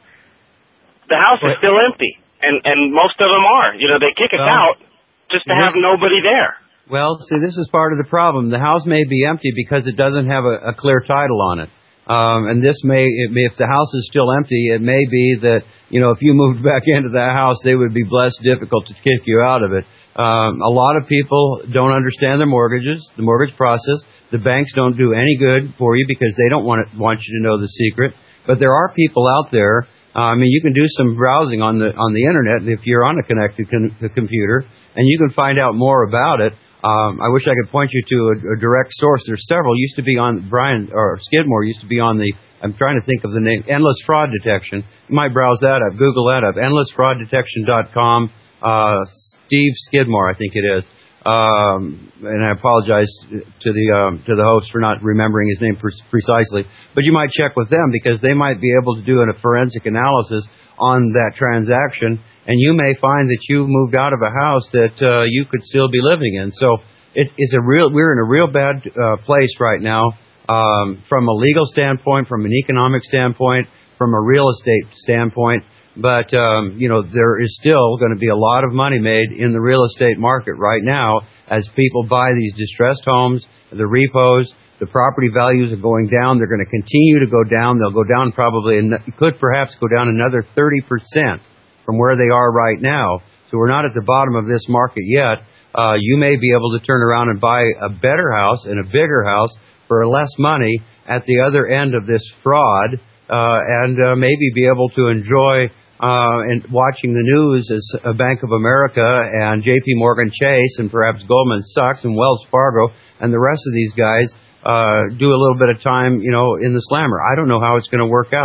house is still empty, and most of them are. They kick us out just to have nobody there. Well, see, this is part of the problem. The house may be empty because it doesn't have a clear title on it. And this if the house is still empty, it may be that, if you moved back into that house, they would be blessed difficult to kick you out of it. A lot of people don't understand their mortgages, the mortgage process. The banks don't do any good for you because they don't want you to know the secret. But there are people out there. You can do some browsing on the internet if you're on a connected computer, and you can find out more about it. I wish I could point you to a direct source. There's several. Used to be on Skidmore used to be on the, I'm trying to think of the name, Endless Fraud Detection. You might browse that up, Google that up, endlessfrauddetection.com. Steve Skidmore, I think it is. And I apologize to the host for not remembering his name precisely. But you might check with them because they might be able to do a forensic analysis on that transaction, and you may find that you moved out of a house that you could still be living in. So we're in a real bad place right now, from a legal standpoint, from an economic standpoint, from a real estate standpoint. But, there is still going to be a lot of money made in the real estate market right now as people buy these distressed homes, the repos, the property values are going down. They're going to continue to go down. They'll go down could perhaps go down another 30% from where they are right now. So we're not at the bottom of this market yet. You may be able to turn around and buy a better house and a bigger house for less money at the other end of this fraud, and maybe be able to enjoy and watching the news as Bank of America and J.P. Morgan Chase and perhaps Goldman Sachs and Wells Fargo and the rest of these guys do a little bit of time, in the slammer. I don't know how it's going to work out.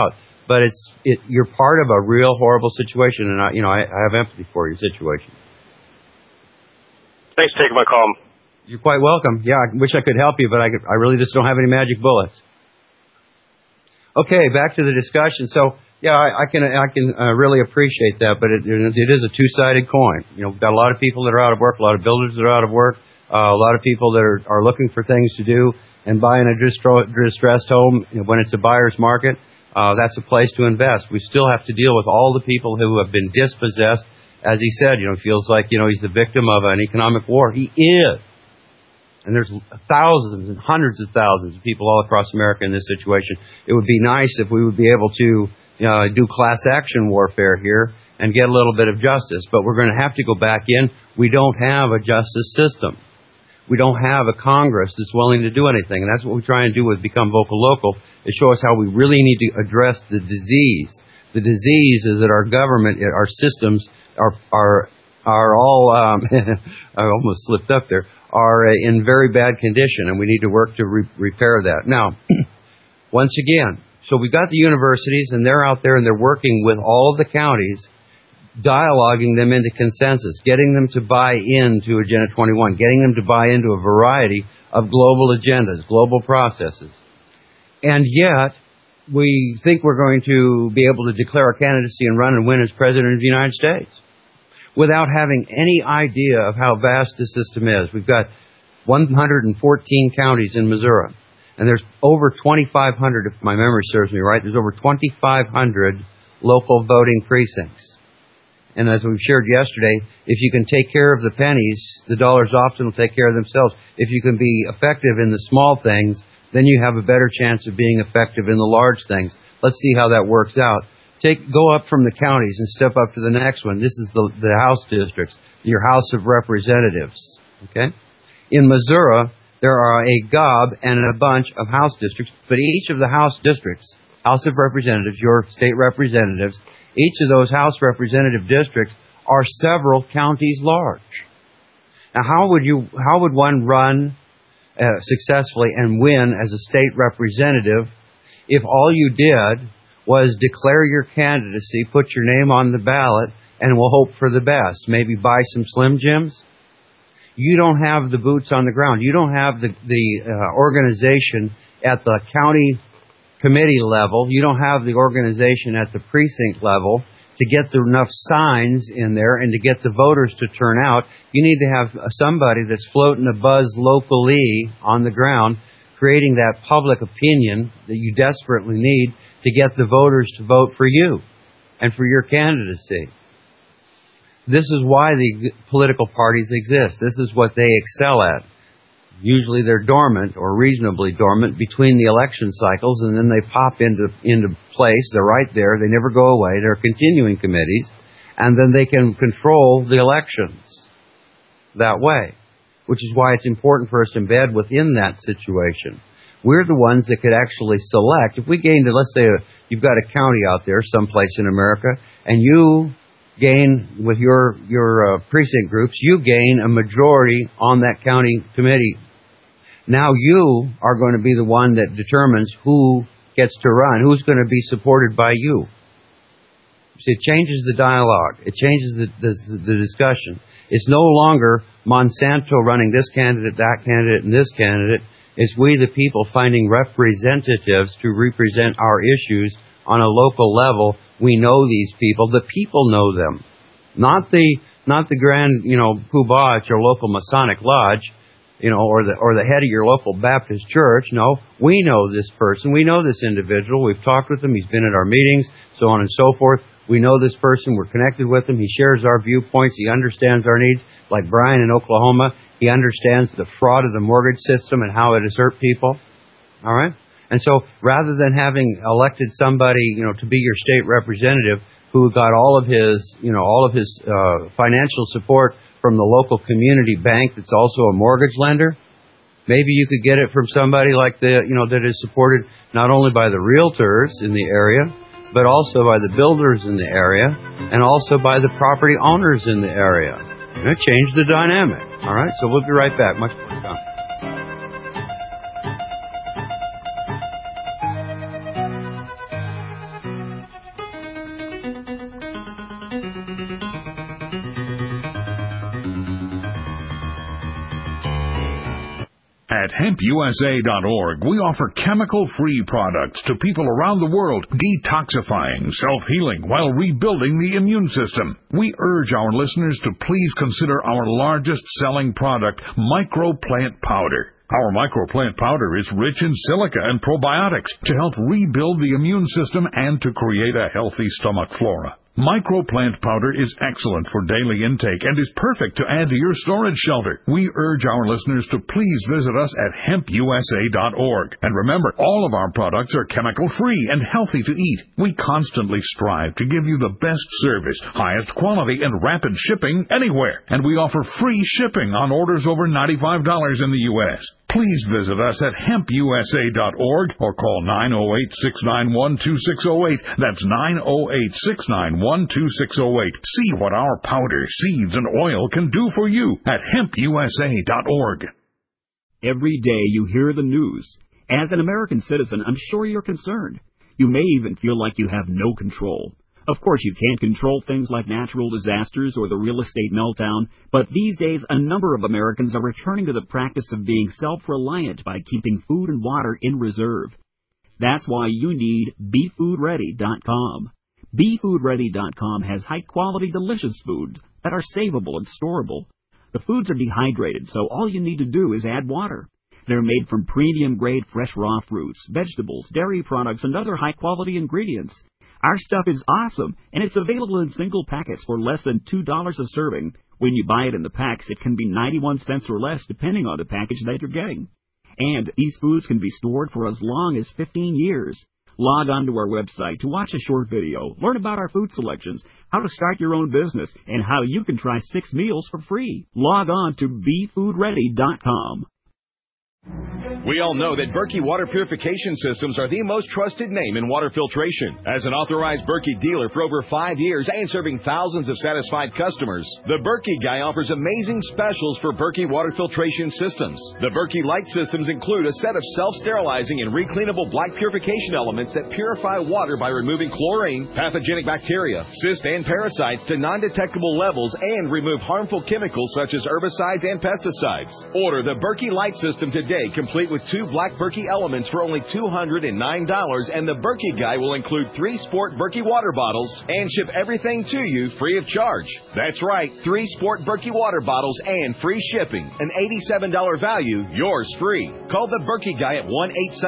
but you're part of a real horrible situation, and I have empathy for your situation. Thanks for taking my call. You're quite welcome. Yeah, I wish I could help you, but I really just don't have any magic bullets. Okay, back to the discussion. So, yeah, I can really appreciate that, but it is a two-sided coin. We've got a lot of people that are out of work, a lot of builders that are out of work, a lot of people that are looking for things to do, and buying a distressed home when it's a buyer's market. That's a place to invest. We still have to deal with all the people who have been dispossessed. As he said, feels like, he's the victim of an economic war. He is. And there's thousands and hundreds of thousands of people all across America in this situation. It would be nice if we would be able to do class action warfare here and get a little bit of justice. But we're going to have to go back in. We don't have a justice system. We don't have a Congress that's willing to do anything. And that's what we try and do with Become Vocal Local, is show us how we really need to address the disease. The disease is that our government, our systems are all, I almost slipped up there, are in very bad condition, and we need to work to repair that. Now, once again, so we've got the universities, and they're out there, and they're working with all of the counties, dialoguing them into consensus, getting them to buy into Agenda 21, getting them to buy into a variety of global agendas, global processes. And yet, we think we're going to be able to declare our candidacy and run and win as President of the United States without having any idea of how vast the system is. We've got 114 counties in Missouri, and there's over 2,500, if my memory serves me right, there's over 2,500 local voting precincts. And as we've shared yesterday, if you can take care of the pennies, the dollars often will take care of themselves. If you can be effective in the small things, then you have a better chance of being effective in the large things. Let's see how that works out. Go up from the counties and step up to the next one. This is the House districts, your House of Representatives. Okay? In Missouri, there are a gob and a bunch of House districts, but each of the House districts, House of Representatives, your state representatives, each of those House representative districts are several counties large. Now, how would one run successfully and win as a state representative if all you did was declare your candidacy, put your name on the ballot, and we'll hope for the best? Maybe buy some Slim Jims? You don't have the boots on the ground. You don't have the organization at the county committee level. You don't have the organization at the precinct level to get enough signs in there and to get the voters to turn out. You need to have somebody that's floating a buzz locally on the ground, creating that public opinion that you desperately need to get the voters to vote for you and for your candidacy. This is why the political parties exist. This is what they excel at. Usually they're dormant or reasonably dormant between the election cycles, and then they pop into place. They're right there. They never go away. They're continuing committees, and then they can control the elections that way, which is why it's important for us to embed within that situation. We're the ones that could actually select. If we gained, let's say you've got a county out there someplace in America, and you gain, with your precinct groups, you gain a majority on that county committee. Now you are going to be the one that determines who gets to run, who's going to be supported by you. See, it changes the dialogue. It changes the discussion. It's no longer Monsanto running this candidate, that candidate, and this candidate. It's we, the people, finding representatives to represent our issues on a local level. We know these people. The people know them. Not the grand, poobah at your local Masonic lodge, or the head of your local Baptist church. No, we know this person. We know this individual. We've talked with him. He's been at our meetings, so on and so forth. We know this person. We're connected with him. He shares our viewpoints. He understands our needs. Like Brian in Oklahoma, he understands the fraud of the mortgage system and how it has hurt people. All right? And so rather than having elected somebody, to be your state representative who got all of his financial support from the local community bank that's also a mortgage lender, maybe you could get it from somebody like that is supported not only by the realtors in the area, but also by the builders in the area, and also by the property owners in the area. And it changed the dynamic. All right, so we'll be right back. Much more to come. At hempusa.org, we offer chemical-free products to people around the world, detoxifying, self-healing, while rebuilding the immune system. We urge our listeners to please consider our largest-selling product, Microplant Powder. Our Microplant Powder is rich in silica and probiotics to help rebuild the immune system and to create a healthy stomach flora. Microplant Powder is excellent for daily intake and is perfect to add to your storage shelter. We urge our listeners to please visit us at hempusa.org. And remember, all of our products are chemical-free and healthy to eat. We constantly strive to give you the best service, highest quality, and rapid shipping anywhere. And we offer free shipping on orders over $95 in the U.S. Please visit us at hempusa.org or call 908-691-2608. That's 908-691-2608. See what our powder, seeds, and oil can do for you at hempusa.org. Every day you hear the news. As an American citizen, I'm sure you're concerned. You may even feel like you have no control. Of course, you can't control things like natural disasters or the real estate meltdown, but these days a number of Americans are returning to the practice of being self-reliant by keeping food and water in reserve. That's why you need BeFoodReady.com. BeFoodReady.com has high-quality, delicious foods that are savable and storable. The foods are dehydrated, so all you need to do is add water. They're made from premium-grade fresh raw fruits, vegetables, dairy products, and other high-quality ingredients. Our stuff is awesome, and it's available in single packets for less than $2 a serving. When you buy it in the packs, it can be 91 cents or less depending on the package that you're getting. And these foods can be stored for as long as 15 years. Log on to our website to watch a short video, learn about our food selections, how to start your own business, and how you can try 6 meals for free. Log on to BeFoodReady.com. We all know that Berkey Water Purification Systems are the most trusted name in water filtration. As an authorized Berkey dealer for over 5 years and serving thousands of satisfied customers, the Berkey Guy offers amazing specials for Berkey Water Filtration Systems. The Berkey Light Systems include a set of self-sterilizing and recleanable black purification elements that purify water by removing chlorine, pathogenic bacteria, cysts, and parasites to non-detectable levels and remove harmful chemicals such as herbicides and pesticides. Order the Berkey Light System today, complete with 2 black Berkey elements for only $209, and the Berkey Guy will include 3 Sport Berkey water bottles and ship everything to you free of charge. That's right, 3 Sport Berkey water bottles and free shipping. An $87 value, yours free. Call the Berkey Guy at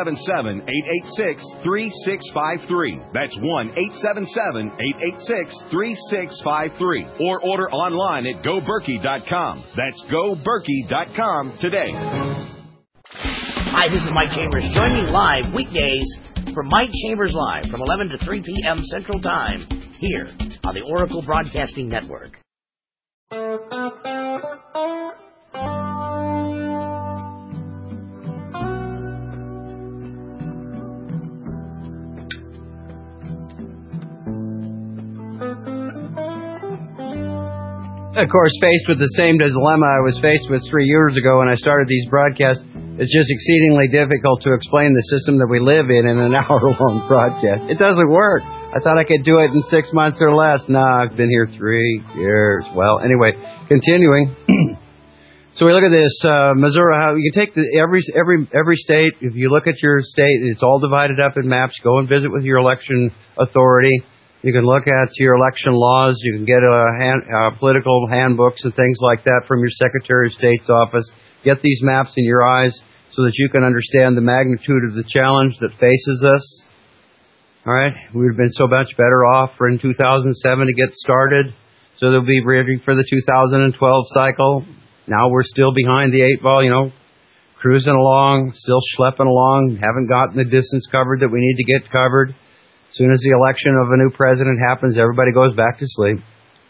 1-877-886-3653. That's 1-877-886-3653. Or order online at GoBerkey.com. That's GoBerkey.com today. Hi, this is Mike Chambers. Join me live weekdays for Mike Chambers Live from 11 to 3 p.m. Central Time here on the Oracle Broadcasting Network. Of course, faced with the same dilemma I was faced with 3 years ago when I started these broadcasts, it's just exceedingly difficult to explain the system that we live in an hour-long broadcast. It doesn't work. I thought I could do it in 6 months or less. Nah, I've been here 3 years. Well, anyway, continuing. So we look at this Missouri. How you can take every state. If you look at your state, it's all divided up in maps. Go and visit with your election authority. You can look at your election laws. You can get political handbooks and things like that from your Secretary of State's office. Get these maps in your eyes so that you can understand the magnitude of the challenge that faces us. All right? We would have been so much better off for in 2007 to get started, so they'll be ready for the 2012 cycle. Now we're still behind the 8 ball, cruising along, still schlepping along, haven't gotten the distance covered that we need to get covered. As soon as the election of a new president happens, everybody goes back to sleep.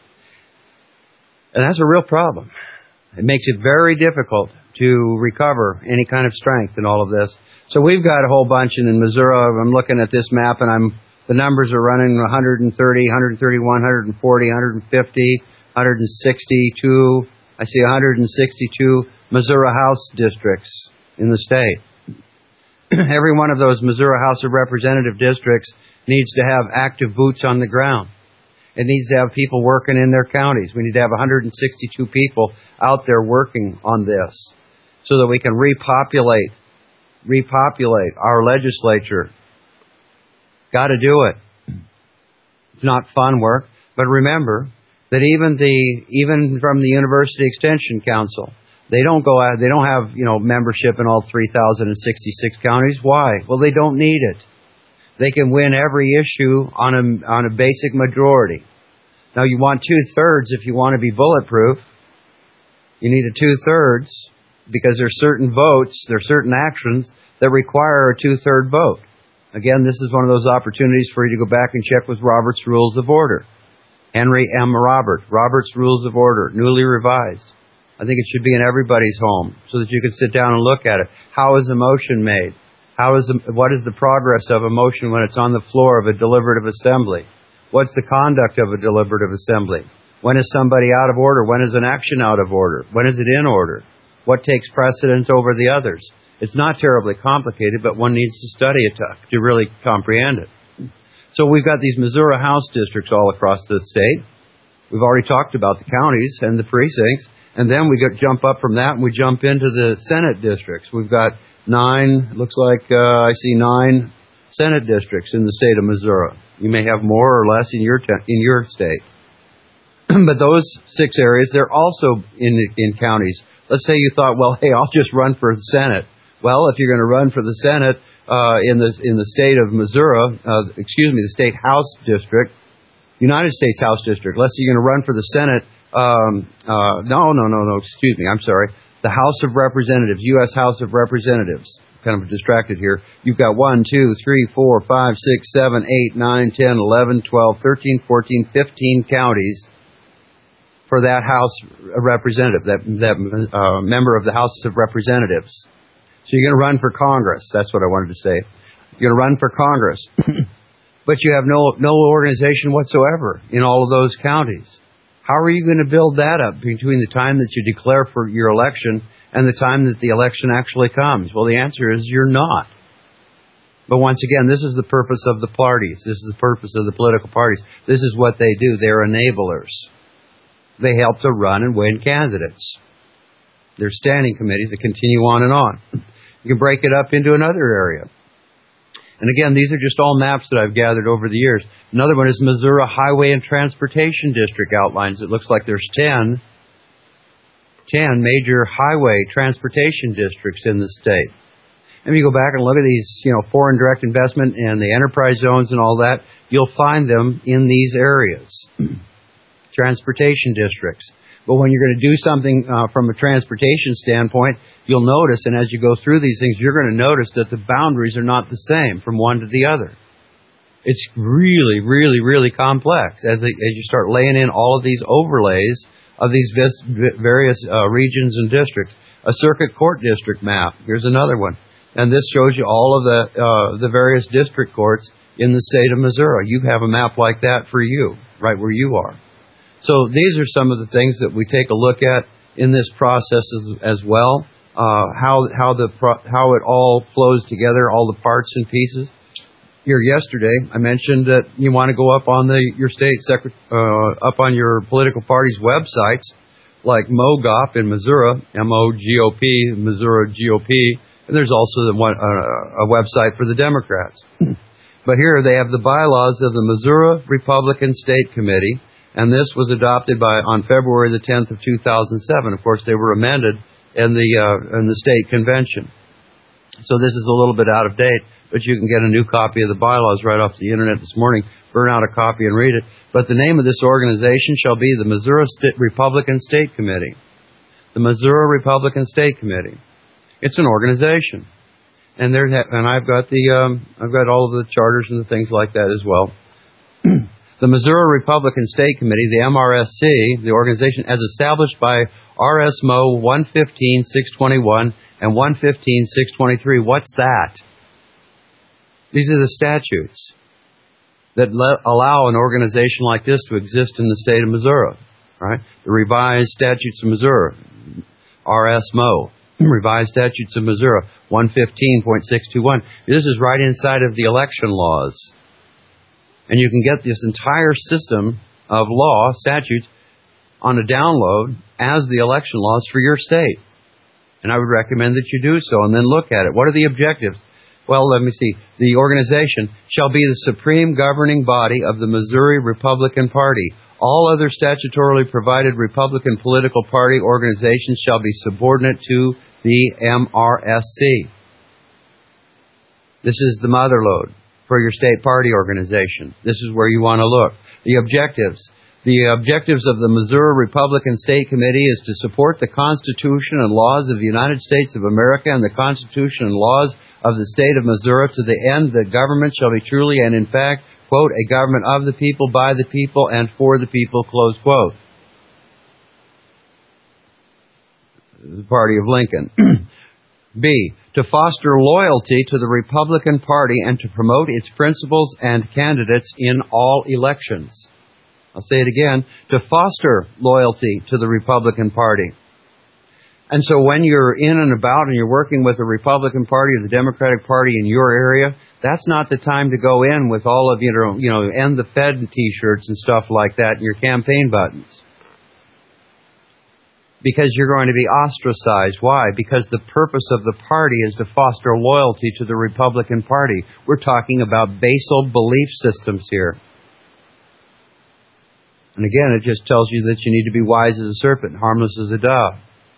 And that's a real problem. It makes it very difficult to recover any kind of strength in all of this. So we've got a whole bunch, and in Missouri, I'm looking at this map, and the numbers are running 130, 131, 140, 150, 162. I see 162 Missouri House districts in the state. Every one of those Missouri House of Representative districts needs to have active boots on the ground. It needs to have people working in their counties. We need to have 162 people out there working on this. so that we can repopulate our legislature. Got to do it. It's not fun work, but remember that even from the University Extension Council, they don't go out. They don't have membership in all 3,066 counties. Why? Well, they don't need it. They can win every issue on a basic majority. Now, you want 2/3 if you want to be bulletproof. You need a 2/3 because there's certain votes, there's certain actions that require a 2/3 vote. Again, this is one of those opportunities for you to go back and check with Robert's Rules of Order. Henry M. Robert's Rules of Order, newly revised. I think it should be in everybody's home so that you can sit down and look at it. How is a motion made? What is the progress of a motion when it's on the floor of a deliberative assembly? What's the conduct of a deliberative assembly? When is somebody out of order? When is an action out of order? When is it in order? What takes precedence over the others? It's not terribly complicated, but one needs to study it to really comprehend it. So we've got these Missouri House districts all across the state. We've already talked about the counties and the precincts, and then we jump up from that and we jump into the Senate districts. We've got 9, looks like I see 9 Senate districts in the state of Missouri. You may have more or less in your state. But those 6 areas, they're also in counties. Let's say you thought, well, hey, I'll just run for the Senate. Well, if you're going to run for the Senate in the state of Missouri, the state House district, United States House district. Let's say you're going to run for the Senate. I'm sorry. The House of Representatives, U.S. House of Representatives. Kind of distracted here. You've got 1, 2, 3, 4, 5, 6, 7, 8, 9, 10, 11, 12, 13, 14, 15 counties for that House representative, that member of the House of Representatives. So you're going to run for Congress. That's what I wanted to say. You're going to run for Congress. But you have no organization whatsoever in all of those counties. How are you going to build that up between the time that you declare for your election and the time that the election actually comes? Well, the answer is you're not. But once again, this is the purpose of the parties. This is the purpose of the political parties. This is what they do. They're enablers. They help to run and win candidates. They're standing committees that continue on and on. You can break it up into another area. And again, these are just all maps that I've gathered over the years. Another one is Missouri Highway and Transportation District outlines. It looks like there's 10 major highway transportation districts in the state. And if you go back and look at these, foreign direct investment and the enterprise zones and all that, you'll find them in these areas. Transportation districts. But when you're going to do something from a transportation standpoint, you'll notice, and as you go through these things, you're going to notice that the boundaries are not the same from one to the other. It's really, really, really complex as you start laying in all of these overlays of these various regions and districts. A circuit court district map. Here's another one. And this shows you all of the various district courts in the state of Missouri. You have a map like that for you, right where you are. So these are some of the things that we take a look at in this process as well. How it all flows together, all the parts and pieces. Here yesterday, I mentioned that you want to go up on up on your political party's websites, like MOGOP in Missouri, MOGOP, Missouri GOP, and there's also a website for the Democrats. But here they have the bylaws of the Missouri Republican State Committee. And this was adopted on February the 10th of 2007. Of course, they were amended in the state convention. So this is a little bit out of date, but you can get a new copy of the bylaws right off the internet this morning. Burn out a copy and read it. But the name of this organization shall be the Missouri Republican State Committee. The Missouri Republican State Committee. It's an organization, and I've got all of the charters and the things like that as well. The Missouri Republican State Committee, the MRSC, the organization as established by RSMO 115-621 and 115-623. What's that? These are the statutes that allow an organization like this to exist in the state of Missouri. Right? The Revised Statutes of Missouri, RSMO, Revised Statutes of Missouri 115.621. This is right inside of the election laws. And you can get this entire system of law, statutes, on a download as the election laws for your state. And I would recommend that you do so and then look at it. What are the objectives? Well, let me see. The organization shall be the supreme governing body of the Missouri Republican Party. All other statutorily provided Republican political party organizations shall be subordinate to the MRSC. This is the mother lode for your state party organization. This is where you want to look. The objectives. The objectives of the Missouri Republican State Committee is to support the Constitution and laws of the United States of America and the Constitution and laws of the state of Missouri to the end that government shall be truly and in fact, quote, a government of the people, by the people, and for the people, close quote. The party of Lincoln. B, to foster loyalty to the Republican Party and to promote its principles and candidates in all elections. I'll say it again, to foster loyalty to the Republican Party. And so when you're in and about and you're working with the Republican Party or the Democratic Party in your area, that's not the time to go in with all of, end the Fed T-shirts and stuff like that and your campaign buttons. Because you're going to be ostracized. Why? Because the purpose of the party is to foster loyalty to the Republican Party. We're talking about basal belief systems here. And again, it just tells you that you need to be wise as a serpent, harmless as a dove.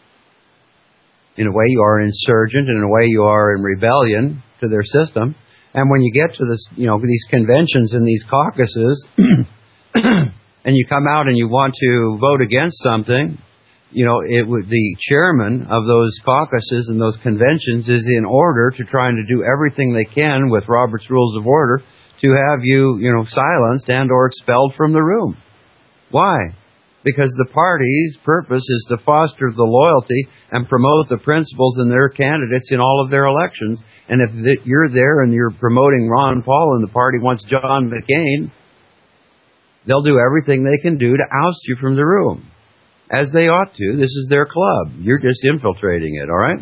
In a way, you are an insurgent, and in a way, you are in rebellion to their system. And when you get to this, these conventions and these caucuses, and you come out and you want to vote against something, the chairman of those caucuses and those conventions is in order to trying to do everything they can with Robert's Rules of Order to have you, silenced and or expelled from the room. Why? Because the party's purpose is to foster the loyalty and promote the principles in their candidates in all of their elections. And if you're there and you're promoting Ron Paul and the party wants John McCain, they'll do everything they can do to oust you from the room. As they ought to. This is their club. You're just infiltrating it, all right?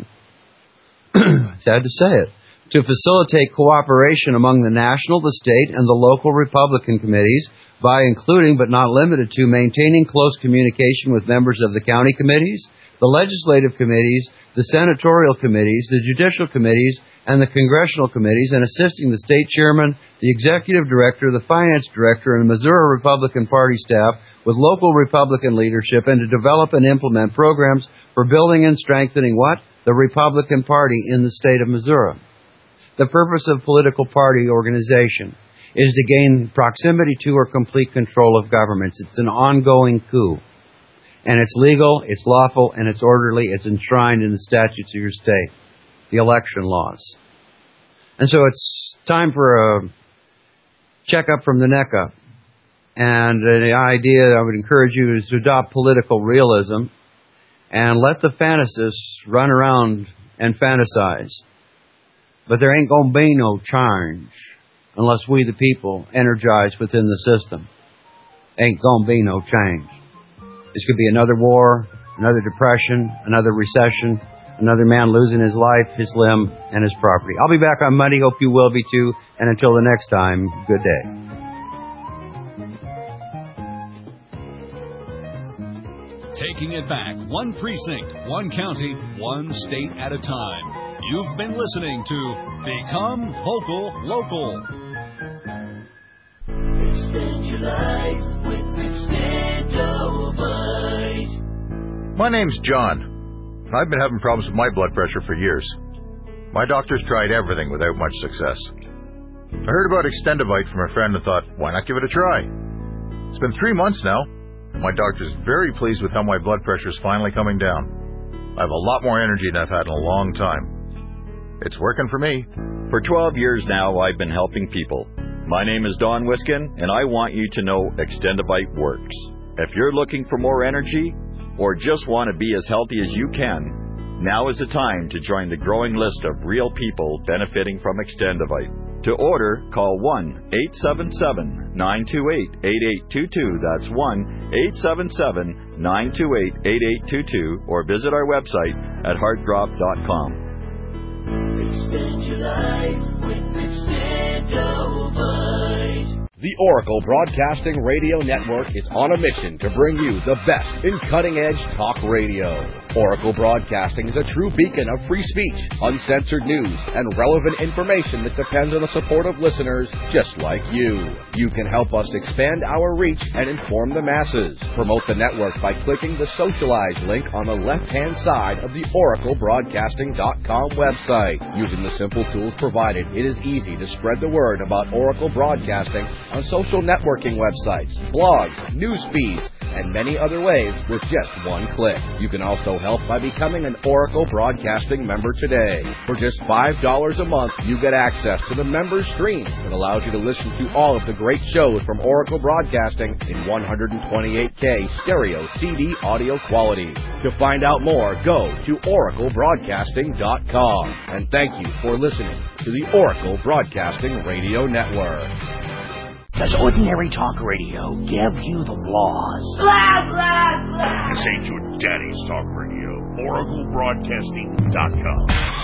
Sad to say it. To facilitate cooperation among the national, the state, and the local Republican committees by including but not limited to maintaining close communication with members of the county committees, the legislative committees, the senatorial committees, the judicial committees, and the congressional committees, and assisting the state chairman, the executive director, the finance director, and the Missouri Republican Party staff with local Republican leadership, and to develop and implement programs for building and strengthening what? The Republican Party in the state of Missouri. The purpose of political party organization is to gain proximity to or complete control of governments. It's an ongoing coup. And it's legal, it's lawful, and it's orderly. It's enshrined in the statutes of your state, the election laws. And so it's time for a checkup from the neck up. And the idea I would encourage you is to adopt political realism and let the fantasists run around and fantasize. But there ain't going to be no change unless we, the people, energize within the system. Ain't going to be no change. This could be another war, another depression, another recession, another man losing his life, his limb, and his property. I'll be back on Monday. Hope you will be too. And until the next time, good day. Taking it back, one precinct, one county, one state at a time. You've been listening to Become Vocal Local. Extend your life with Extendovite. My name's John. I've been having problems with my blood pressure for years. My doctors tried everything without much success. I heard about Extendovite from a friend and thought, why not give it a try? It's been 3 months now. My doctor's very pleased with how my blood pressure is finally coming down. I have a lot more energy than I've had in a long time. It's working for me. For 12 years now, I've been helping people. My name is Don Wiskin, and I want you to know Extendovite works. If you're looking for more energy, or just want to be as healthy as you can, now is the time to join the growing list of real people benefiting from Extendovite. To order, call 1-877-928-8822. That's 1-877-928-8822, or visit our website at heartdrop.com. Extend your life with Extendovite. The Oracle Broadcasting Radio Network is on a mission to bring you the best in cutting-edge talk radio. Oracle Broadcasting is a true beacon of free speech, uncensored news, and relevant information that depends on the support of listeners just like you. You can help us expand our reach and inform the masses. Promote the network by clicking the Socialize link on the left-hand side of the OracleBroadcasting.com website. Using the simple tools provided, it is easy to spread the word about Oracle Broadcasting on social networking websites, blogs, news feeds, and many other ways with just one click. You can also help by becoming an Oracle Broadcasting member today. For just $5 a month, you get access to the member stream that allows you to listen to all of the great shows from Oracle Broadcasting in 128K stereo CD audio quality. To find out more, go to oraclebroadcasting.com. And thank you for listening to the Oracle Broadcasting Radio Network. Does ordinary talk radio give you the blahs? Blah, blah, blah. This ain't your daddy's talk radio. OracleBroadcasting.com.